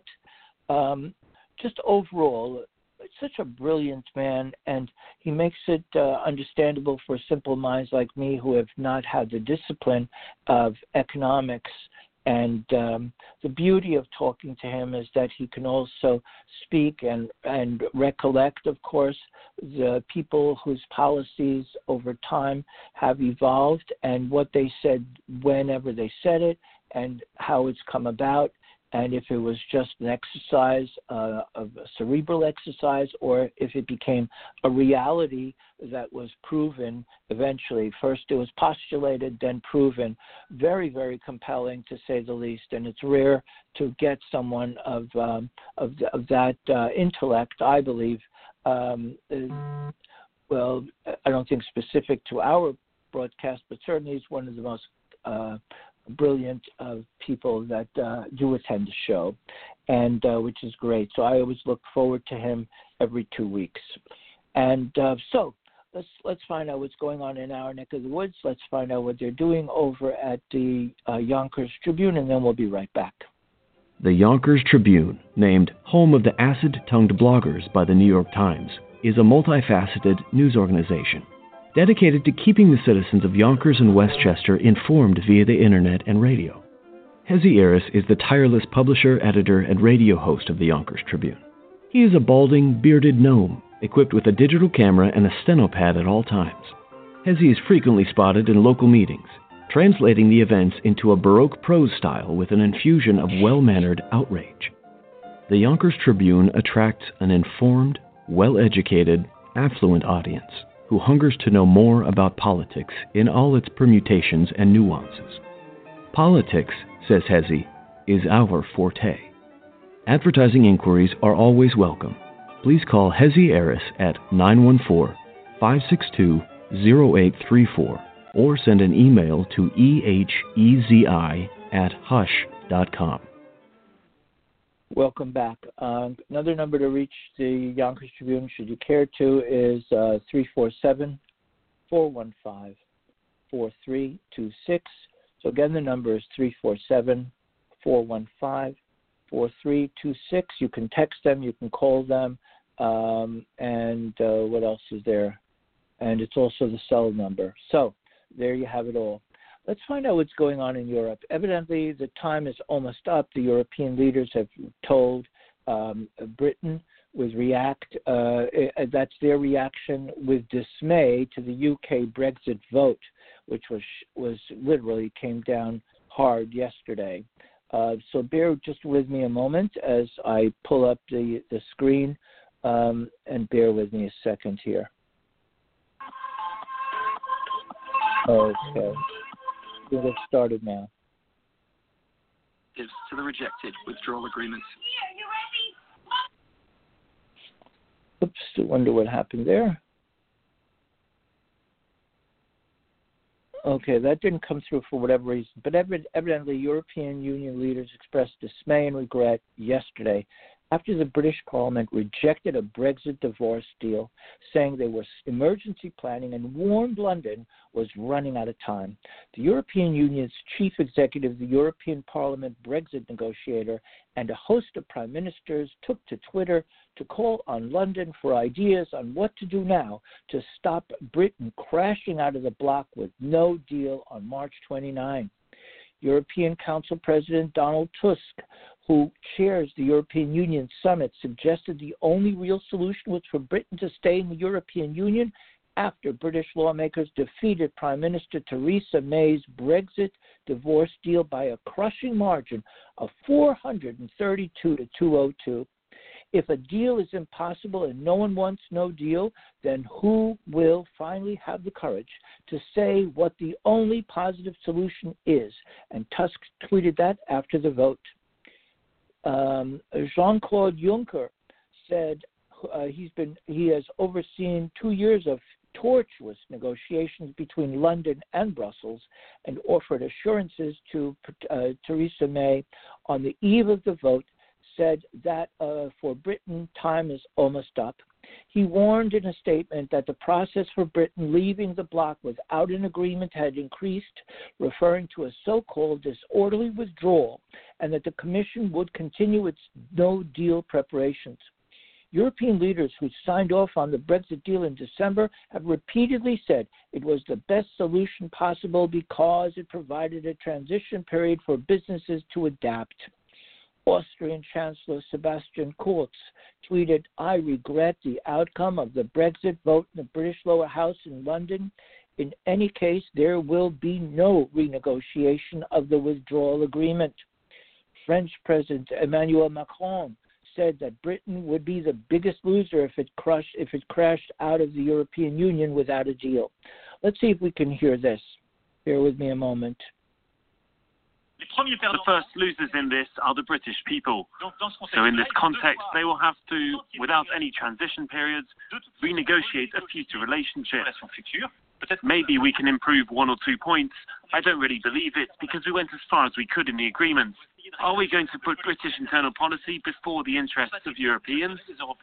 Speaker 2: Um, just overall, it's such a brilliant man, and he makes it uh, understandable for simple minds like me who have not had the discipline of economics. And um, the beauty of talking to him is that he can also speak and, and recollect, of course, the people whose policies over time have evolved and what they said whenever they said it and how it's come about. And if it was just an exercise, uh, of a cerebral exercise, or if it became a reality that was proven eventually. First it was postulated, then proven. Very, very compelling, to say the least. And it's rare to get someone of um, of, of that uh, intellect, I believe. Um, well, I don't think specific to our broadcast, but certainly it's one of the most uh, brilliant uh, people that uh, do attend the show, and uh, which is great. So I always look forward to him every two weeks. And uh, so let's let's find out what's going on in our neck of the woods. Let's find out what they're doing over at the uh, Yonkers Tribune, and then we'll be right back.
Speaker 1: The Yonkers Tribune, named home of the acid-tongued bloggers by the New York Times, is a multifaceted news organization dedicated to keeping the citizens of Yonkers and Westchester informed via the internet and radio. Hezi Eris is the tireless publisher, editor, and radio host of the Yonkers Tribune. He is a balding, bearded gnome, equipped with a digital camera and a stenopad at all times. Hezi is frequently spotted in local meetings, translating the events into a Baroque prose style with an infusion of well-mannered outrage. The Yonkers Tribune attracts an informed, well-educated, affluent audience who hungers to know more about politics in all its permutations and nuances. Politics, says Hezi, is our forte. Advertising inquiries are always welcome. Please call Hezi Eris at nine one four, five six two, zero eight three four or send an email to ehezi at hush dot com.
Speaker 2: Welcome back. Um, another number to reach the Yonkers Tribune, should you care to, is uh, three four seven, four one five, four three two six. So again, the number is three four seven, four one five, four three two six. You can text them, you can call them. Um, and uh, what else is there? And it's also the cell number. So there you have it all. Let's find out what's going on in Europe. Evidently, the time is almost up. The European leaders have told um, Britain with react, uh, that's their reaction with dismay to the U K Brexit vote, which was was literally came down hard yesterday. Uh, so bear just with me a moment as I pull up the, the screen, um, and bear with me a second here. Okay, we'll get started now.
Speaker 4: To the rejected withdrawal agreements.
Speaker 2: Oops, I wonder what happened there. Okay, that didn't come through for whatever reason, but evidently European Union leaders expressed dismay and regret yesterday after the British Parliament rejected a Brexit divorce deal, saying they were emergency planning and warned London was running out of time. The European Union's chief executive, the European Parliament Brexit negotiator, and a host of prime ministers took to Twitter to call on London for ideas on what to do now to stop Britain crashing out of the bloc with no deal on March twenty-ninth. European Council President Donald Tusk, who chairs the European Union Summit, suggested the only real solution was for Britain to stay in the European Union after British lawmakers defeated Prime Minister Theresa May's Brexit divorce deal by a crushing margin of four hundred thirty-two to two hundred two. If a deal is impossible and no one wants no deal, then who will finally have the courage to say what the only positive solution is? And Tusk tweeted that after the vote. Um, Jean-Claude Juncker said uh, he's been he has overseen two years of tortuous negotiations between London and Brussels and offered assurances to uh, Theresa May on the eve of the vote, said that uh, for Britain, time is almost up. He warned in a statement that the process for Britain leaving the bloc without an agreement had increased, referring to a so-called disorderly withdrawal, and that the Commission would continue its no-deal preparations. European leaders who signed off on the Brexit deal in December have repeatedly said it was the best solution possible because it provided a transition period for businesses to adapt. Austrian Chancellor Sebastian Kurz tweeted, "I regret the outcome of the Brexit vote in the British lower house in London. In any case, there will be no renegotiation of the withdrawal agreement." French President Emmanuel Macron said that Britain would be the biggest loser if it crushed, if it crashed out of the European Union without a deal. Let's see if we can hear this. Bear with me a moment.
Speaker 5: The first losers in this are the British people. So in this context, they will have to, without any transition periods, renegotiate a future relationship. Maybe we can improve one or two points. I don't really believe it because we went as far as we could in the agreement. Are we going to put British internal policy before the interests of Europeans?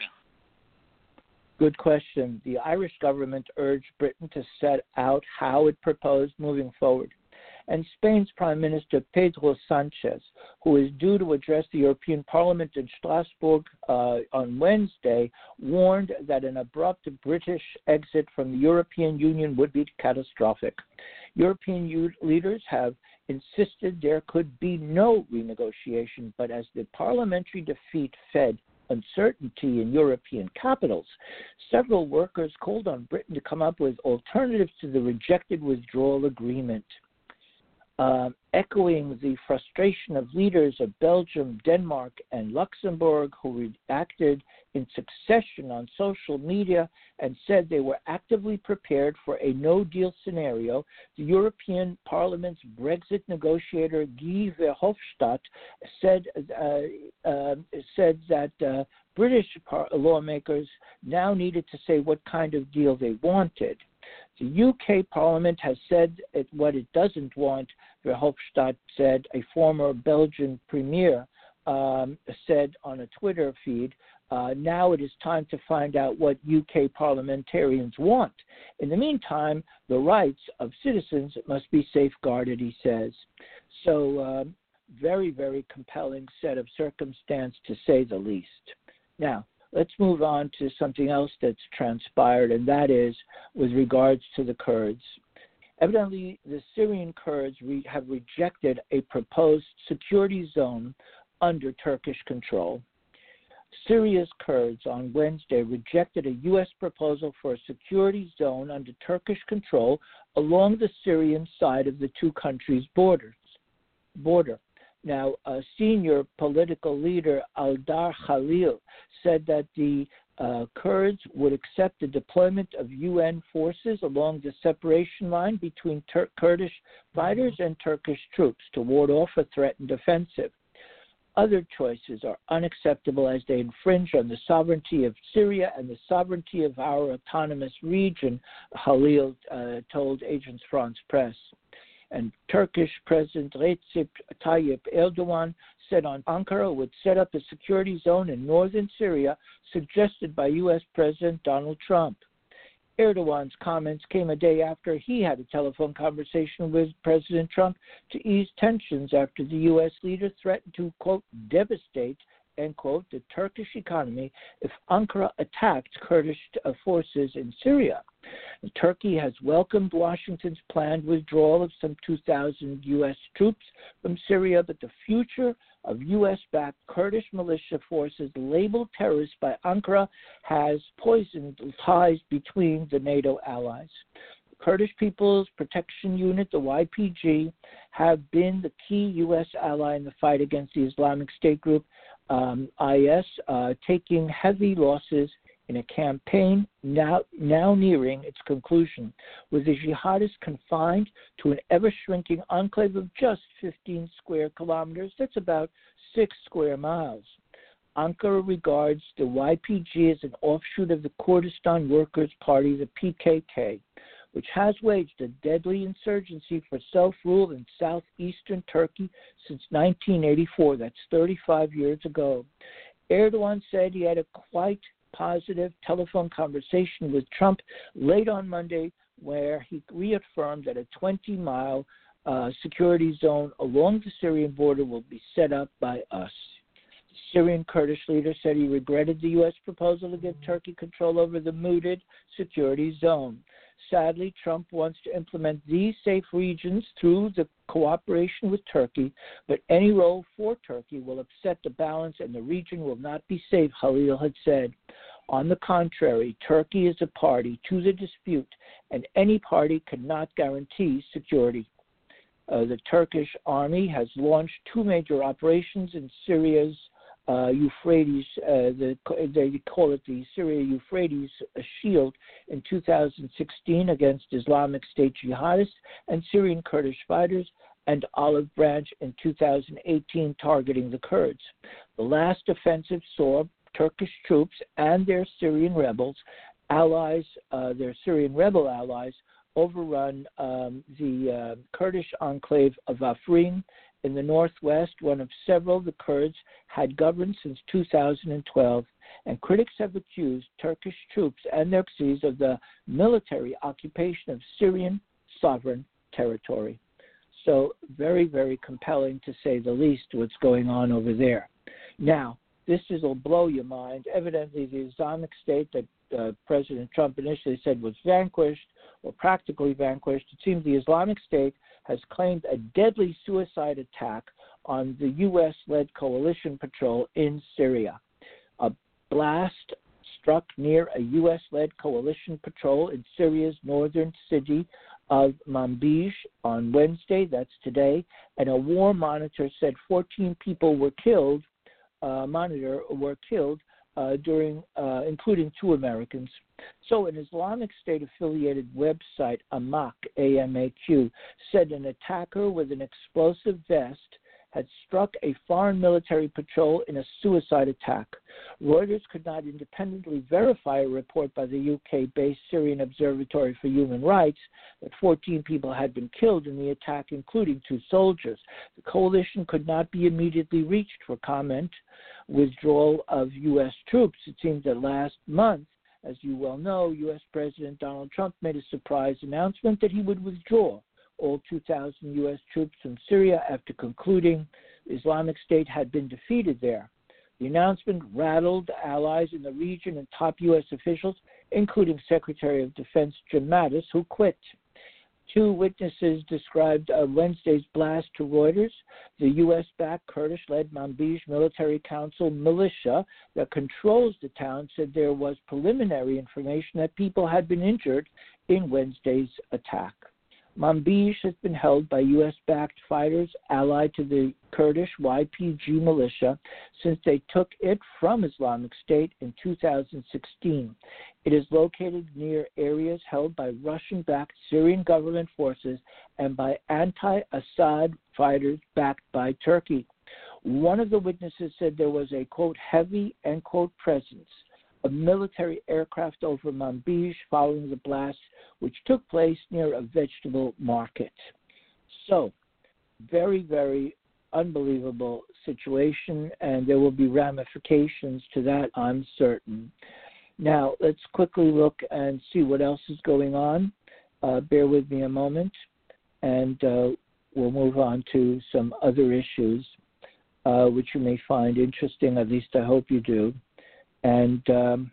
Speaker 2: Good question. The Irish government urged Britain to set out how it proposed moving forward. And Spain's Prime Minister Pedro Sanchez, who is due to address the European Parliament in Strasbourg uh, on Wednesday, warned that an abrupt British exit from the European Union would be catastrophic. European U- leaders have insisted there could be no renegotiation, but as the parliamentary defeat fed uncertainty in European capitals, several workers called on Britain to come up with alternatives to the rejected withdrawal agreement. Uh, echoing the frustration of leaders of Belgium, Denmark, and Luxembourg who reacted in succession on social media and said they were actively prepared for a no-deal scenario, the European Parliament's Brexit negotiator Guy Verhofstadt said, uh, uh, said that uh, British par- lawmakers now needed to say what kind of deal they wanted. The U K Parliament has said it, what it doesn't want, Verhofstadt said, a former Belgian premier um, said on a Twitter feed. Uh, now it is time to find out what U K parliamentarians want. In the meantime, the rights of citizens must be safeguarded, he says. So um, very, very compelling set of circumstance, to say the least. Now, Let's move on to something else that's transpired, and that is with regards to the Kurds. Evidently, the Syrian Kurds re- have rejected a proposed security zone under Turkish control. Syria's Kurds on Wednesday rejected a U S proposal for a security zone under Turkish control along the Syrian side of the two countries' borders. border. Now, a senior political leader, Aldar Khalil, said that the uh, Kurds would accept the deployment of U N forces along the separation line between Tur- Kurdish fighters and Turkish troops to ward off a threatened offensive. Other choices are unacceptable as they infringe on the sovereignty of Syria and the sovereignty of our autonomous region, Khalil uh, told Agence France Presse. And Turkish President Recep Tayyip Erdogan said on Ankara would set up a security zone in northern Syria suggested by U S President Donald Trump. Erdogan's comments came a day after he had a telephone conversation with President Trump to ease tensions after the U S leader threatened to, quote, devastate, end quote, the Turkish economy if Ankara attacked Kurdish forces in Syria. Turkey has welcomed Washington's planned withdrawal of some two thousand U S troops from Syria, but the future of U S-backed Kurdish militia forces labeled terrorists by Ankara has poisoned ties between the NATO allies. The Kurdish People's Protection Unit, the Y P G, have been the key U S ally in the fight against the Islamic State group, um, I S, uh, taking heavy losses in a campaign now, now nearing its conclusion, with the jihadists confined to an ever-shrinking enclave of just fifteen square kilometers. That's about six square miles. Ankara regards the Y P G as an offshoot of the Kurdistan Workers' Party, the P K K, which has waged a deadly insurgency for self-rule in southeastern Turkey since nineteen eighty-four. That's thirty-five years ago. Erdogan said he had a quite positive telephone conversation with Trump late on Monday, where he reaffirmed that a twenty-mile uh, security zone along the Syrian border will be set up by us. The Syrian Kurdish leader said he regretted the U S proposal to give Turkey control over the mooted security zone. Sadly, Trump wants to implement these safe regions through the cooperation with Turkey, but any role for Turkey will upset the balance and the region will not be safe, Khalil had said. On the contrary, Turkey is a party to the dispute, and any party cannot guarantee security. Uh, the Turkish army has launched two major operations in Syria's Uh, Euphrates, uh, the, they call it the Syria-Euphrates Shield in two thousand sixteen against Islamic State jihadists and Syrian Kurdish fighters, and Olive Branch in two thousand eighteen targeting the Kurds. The last offensive saw Turkish troops and their Syrian rebels, allies, uh, their Syrian rebel allies, overrun um, the uh, Kurdish enclave of Afrin in the northwest, one of several the Kurds had governed since two thousand twelve, and critics have accused Turkish troops and their proxies of the military occupation of Syrian sovereign territory. So very, very compelling, to say the least, what's going on over there. Now, this is, will blow your mind. Evidently, the Islamic State that uh, President Trump initially said was vanquished, or practically vanquished, it seems the Islamic State has claimed a deadly suicide attack on the U S-led coalition patrol in Syria. A blast struck near a U S-led coalition patrol in Syria's northern city of Manbij on Wednesday, that's today, and a war monitor said fourteen people were killed, uh, monitor were killed uh, during, uh, including two Americans. So an Islamic State-affiliated website, Amaq, A M A Q, said an attacker with an explosive vest had struck a foreign military patrol in a suicide attack. Reuters could not independently verify a report by the U K-based Syrian Observatory for Human Rights that fourteen people had been killed in the attack, including two soldiers. The coalition could not be immediately reached for comment. Withdrawal of U S troops, it seems that last month, as you well know, U S President Donald Trump made a surprise announcement that he would withdraw all two thousand U S troops from Syria after concluding the Islamic State had been defeated there. The announcement rattled allies in the region and top U S officials, including Secretary of Defense Jim Mattis, who quit. Two witnesses described uh, Wednesday's blast to Reuters. The U S-backed Kurdish-led Manbij Military Council militia that controls the town said there was preliminary information that people had been injured in Wednesday's attack. Manbij has been held by U S-backed fighters allied to the Kurdish Y P G militia since they took it from Islamic State in two thousand sixteen. It is located near areas held by Russian-backed Syrian government forces and by anti-Assad fighters backed by Turkey. One of the witnesses said there was a, quote, heavy, end quote, presence of military aircraft over Manbij following the blast, which took place near a vegetable market. So, very, very unbelievable situation, and there will be ramifications to that, I'm certain. Now, let's quickly look and see what else is going on. Uh, bear with me a moment, and uh, we'll move on to some other issues, uh, which you may find interesting, at least I hope you do. And um,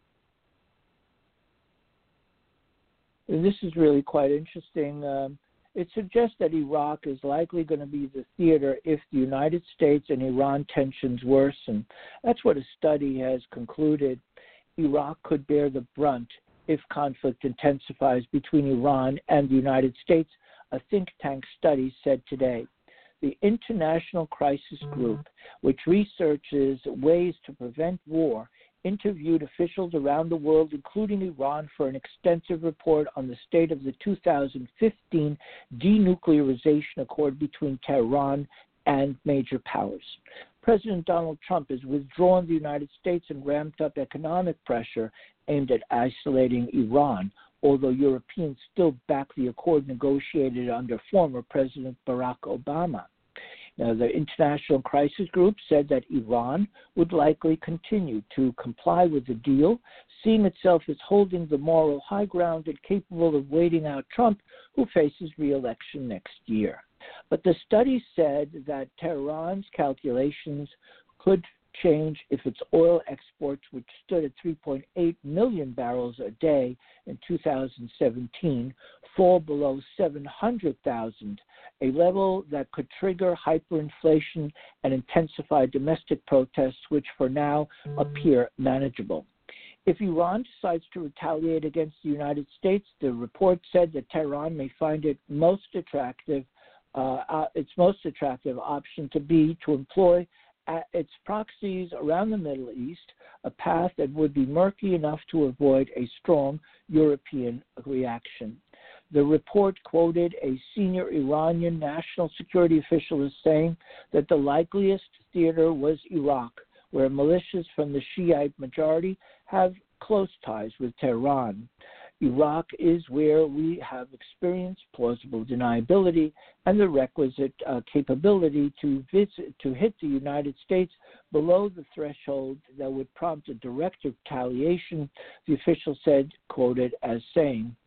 Speaker 2: this is really quite interesting. Um, it suggests that Iraq is likely going to be the theater if the United States and Iran tensions worsen. That's what a study has concluded. Iraq could bear the brunt if conflict intensifies between Iran and the United States, a think tank study said today. The International Crisis Group, which researches ways to prevent war, interviewed officials around the world, including Iran, for an extensive report on the state of the two thousand fifteen denuclearization accord between Tehran and major powers. President Donald Trump has withdrawn the United States and ramped up economic pressure aimed at isolating Iran, although Europeans still back the accord negotiated under former President Barack Obama. Now, the International Crisis Group said that Iran would likely continue to comply with the deal, seeing itself as holding the moral high ground and capable of waiting out Trump, who faces re-election next year. But the study said that Tehran's calculations could change if its oil exports, which stood at three point eight million barrels a day in two thousand seventeen, fall below seven hundred thousand, a level that could trigger hyperinflation and intensify domestic protests, which for now appear manageable. If Iran decides to retaliate against the United States, the report said that Tehran may find it most attractive, uh, uh, its most attractive option to be to employ at its proxies around the Middle East, a path that would be murky enough to avoid a strong European reaction. The report quoted a senior Iranian national security official as saying that the likeliest theater was Iraq, where militias from the Shiite majority have close ties with Tehran. Iraq is where we have experienced plausible deniability and the requisite uh, capability to visit, to hit the United States below the threshold that would prompt a direct retaliation, the official said, quoted as saying.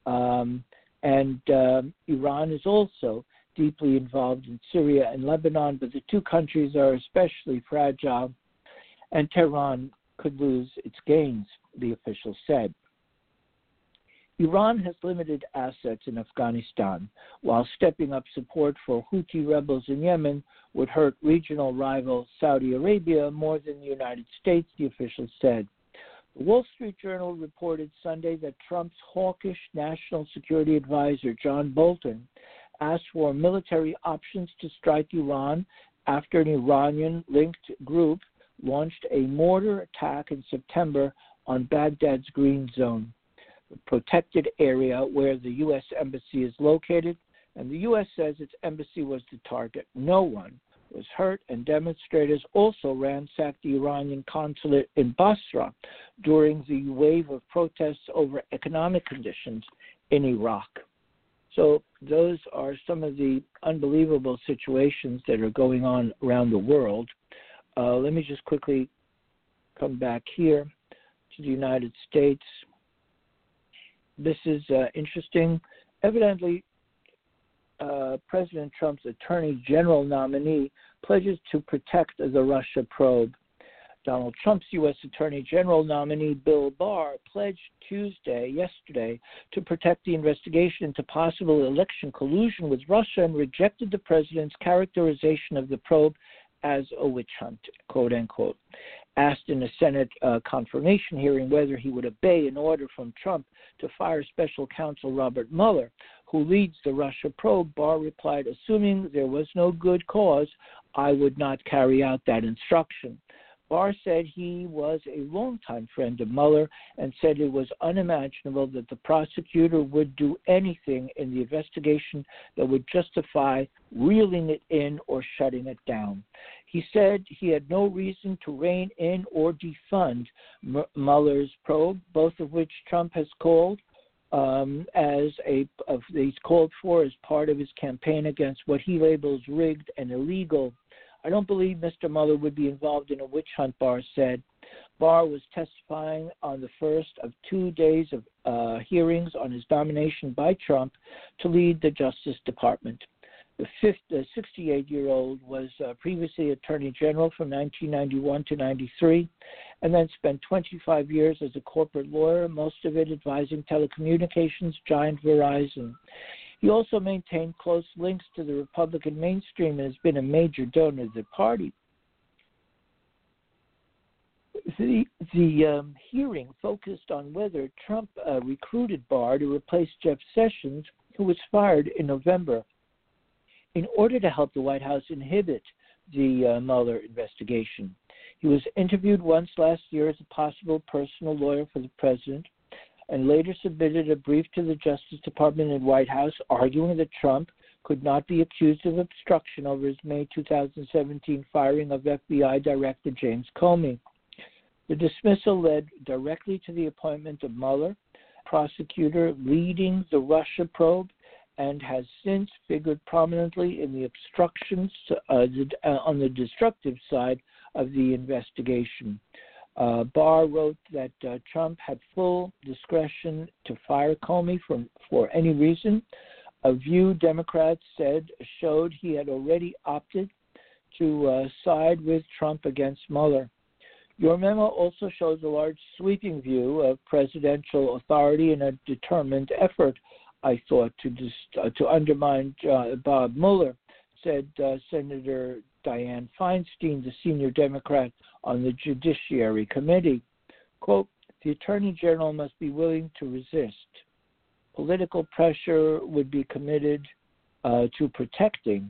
Speaker 2: Um, and um, Iran is also deeply involved in Syria and Lebanon, but the two countries are especially fragile, and Tehran could lose its gains, the official said. Iran has limited assets in Afghanistan, while stepping up support for Houthi rebels in Yemen would hurt regional rival Saudi Arabia more than the United States, the official said. The Wall Street Journal reported Sunday that Trump's hawkish national security advisor, John Bolton, asked for military options to strike Iran after an Iranian-linked group launched a mortar attack in September on Baghdad's Green Zone, the protected area where the U S embassy is located, and the U S says its embassy was the target. No one was hurt, and demonstrators also ransacked the Iranian consulate in Basra during the wave of protests over economic conditions in Iraq. So those are some of the unbelievable situations that are going on around the world. Uh, let me just quickly come back here to the United States. This is uh, interesting. Evidently, uh, President Trump's Attorney General nominee pledges to protect the Russia probe. Donald Trump's U S Attorney General nominee Bill Barr pledged Tuesday, yesterday, to protect the investigation into possible election collusion with Russia and rejected the president's characterization of the probe as a witch hunt, quote unquote. Asked in a Senate uh, confirmation hearing whether he would obey an order from Trump to fire special counsel Robert Mueller, who leads the Russia probe, Barr replied, assuming there was no good cause, I would not carry out that instruction. Barr said he was a longtime friend of Mueller and said it was unimaginable that the prosecutor would do anything in the investigation that would justify reeling it in or shutting it down. He said he had no reason to rein in or defund M- Mueller's probe, both of which Trump has called um, as a of he's called for as part of his campaign against what he labels rigged and illegal. I don't believe Mister Mueller would be involved in a witch hunt, Barr said. Barr was testifying on the first of two days of uh, hearings on his nomination by Trump to lead the Justice Department. The sixty-eight-year-old was uh, previously Attorney General from nineteen ninety-one to ninety-three, and then spent twenty-five years as a corporate lawyer, most of it advising telecommunications giant Verizon. He also maintained close links to the Republican mainstream and has been a major donor to the party. The, the um, hearing focused on whether Trump uh, recruited Barr to replace Jeff Sessions, who was fired in November, in order to help the White House inhibit the uh, Mueller investigation. He was interviewed once last year as a possible personal lawyer for the president and later submitted a brief to the Justice Department and White House arguing that Trump could not be accused of obstruction over his May two thousand seventeen firing of F B I Director James Comey. The dismissal led directly to the appointment of Mueller, prosecutor leading the Russia probe, and has since figured prominently in the obstructions uh, on the destructive side of the investigation. Uh, Barr wrote that uh, Trump had full discretion to fire Comey for, for any reason, a view Democrats said showed he had already opted to uh, side with Trump against Mueller. Your memo also shows a large sweeping view of presidential authority and a determined effort, I thought, to dis- uh, to undermine uh, Bob Mueller, said uh, Senator Dianne Feinstein, the senior Democrat on the Judiciary Committee. Quote, the Attorney General must be willing to resist. Political pressure would be committed uh, to protecting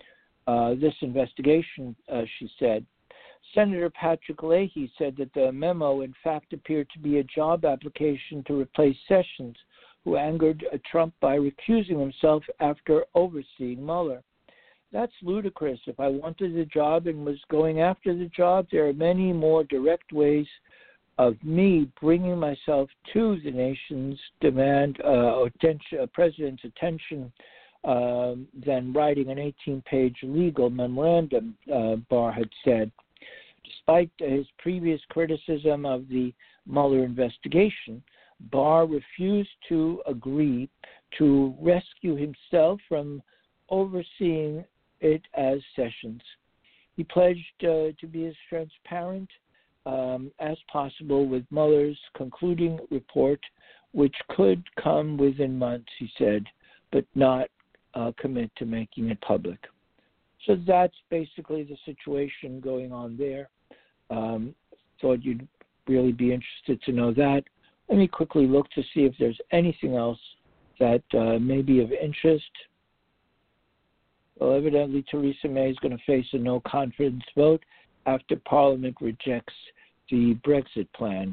Speaker 2: uh, this investigation, uh, she said. Senator Patrick Leahy said that the memo, in fact, appeared to be a job application to replace Sessions, who angered uh, Trump by recusing himself after overseeing Mueller. That's ludicrous. If I wanted the job and was going after the job, there are many more direct ways of me bringing myself to the nation's demand, uh, attention, uh, president's attention, uh, than writing an eighteen-page legal memorandum, uh, Barr had said. Despite his previous criticism of the Mueller investigation, Barr refused to agree to rescue himself from overseeing it as Sessions. He pledged uh, to be as transparent um, as possible with Mueller's concluding report, which could come within months, he said, but not uh, commit to making it public. So that's basically the situation going on there. Um, thought you'd really be interested to know that. Let me quickly look to see if there's anything else that uh, may be of interest. Well, evidently Theresa May is going to face a no confidence vote after Parliament rejects the Brexit plan.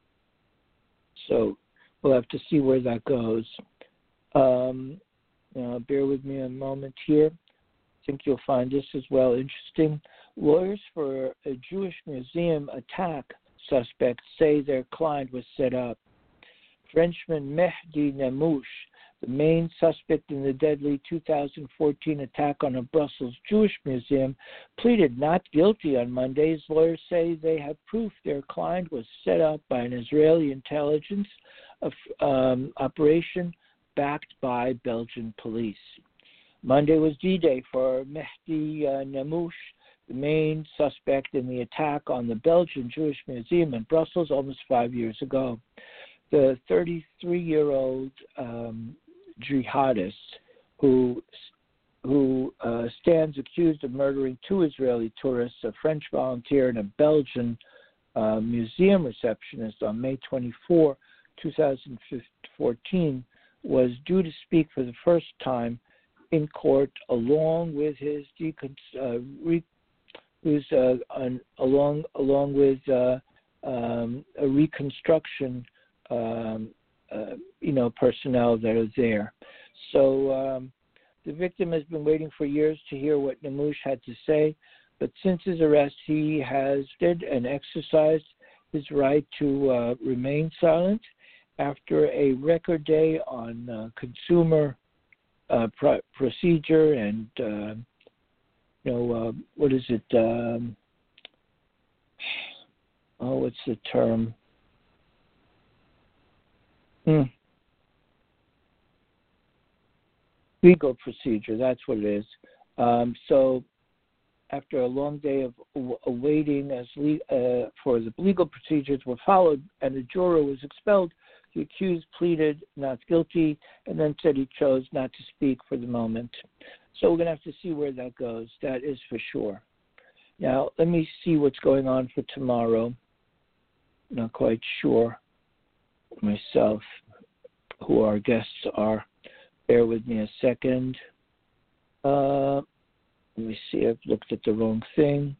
Speaker 2: So we'll have to see where that goes. Um, uh, bear with me a moment here. I think you'll find this as well interesting. Lawyers for a Jewish museum attack suspects say their client was set up. Frenchman Mehdi Nemmouche, the main suspect in the deadly two thousand fourteen attack on a Brussels Jewish museum, pleaded not guilty on Monday. His lawyers say they have proof their client was set up by an Israeli intelligence um, operation backed by Belgian police. Monday was D-Day for Mehdi uh, Nemmouche, the main suspect in the attack on the Belgian Jewish Museum in Brussels almost five years ago. The thirty-three-year-old um, jihadist who who uh, stands accused of murdering two Israeli tourists, a French volunteer and a Belgian uh, museum receptionist on May twenty-fourth, twenty fourteen, was due to speak for the first time in court along with his decon- uh, re- who's uh, on, along along with uh, um, a reconstruction um, uh, you know personnel that are there. So um, the victim has been waiting for years to hear what Nemmouche had to say, but since his arrest, he has did and exercised his right to uh, remain silent after a record day on uh, consumer uh, pro- procedure and, uh, you know, uh, what is it? Um, oh, what's the term? Hmm. Legal procedure, that's what it is. Um, so after a long day of awaiting as le- uh, for the legal procedures were followed and the juror was expelled, the accused pleaded not guilty and then said he chose not to speak for the moment. So we're going to have to see where that goes. That is for sure. Now, let me see what's going on for tomorrow. Not quite sure myself who our guests are. Bear with me a second. Uh, let me see. I've looked at the wrong thing.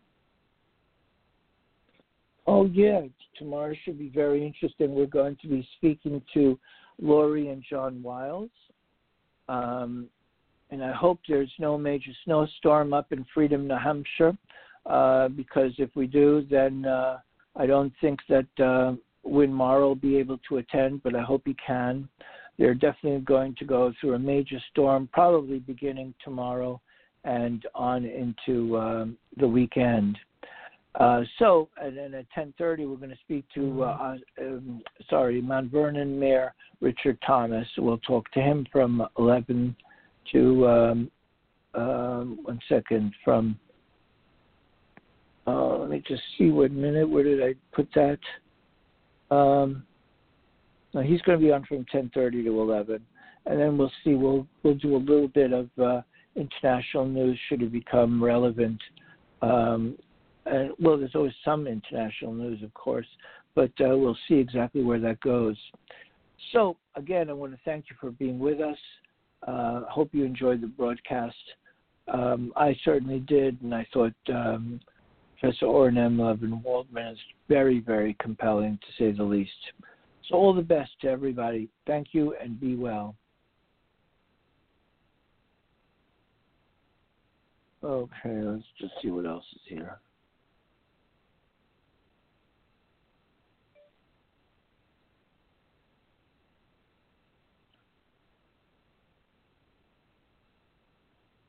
Speaker 2: Oh, yeah. Tomorrow should be very interesting. We're going to be speaking to Lori and John Wiles. Um, and I hope there's no major snowstorm up in Freedom, New Hampshire, uh, because if we do, then uh, I don't think that uh, Win Morrow will be able to attend, but I hope he can. They're definitely going to go through a major storm, probably beginning tomorrow and on into um, the weekend. Uh, so, and then at ten thirty, we're going to speak to, uh, um, sorry, Mount Vernon Mayor Richard Thomas. We'll talk to him from eleven to, um, um, one second, from, uh, let me just see what minute, where did I put that? Um, no, he's going to be on from ten thirty to eleven, and then we'll see. We'll we'll do a little bit of uh, international news should it become relevant. Um, and, well, there's always some international news, of course, but uh, we'll see exactly where that goes. So, again, I want to thank you for being with us. I uh, hope you enjoyed the broadcast. Um, I certainly did, and I thought um, Professor Oren M. Levin Waldman is very, very compelling, to say the least. So all the best to everybody. Thank you, and be well. Okay, let's just see what else is here.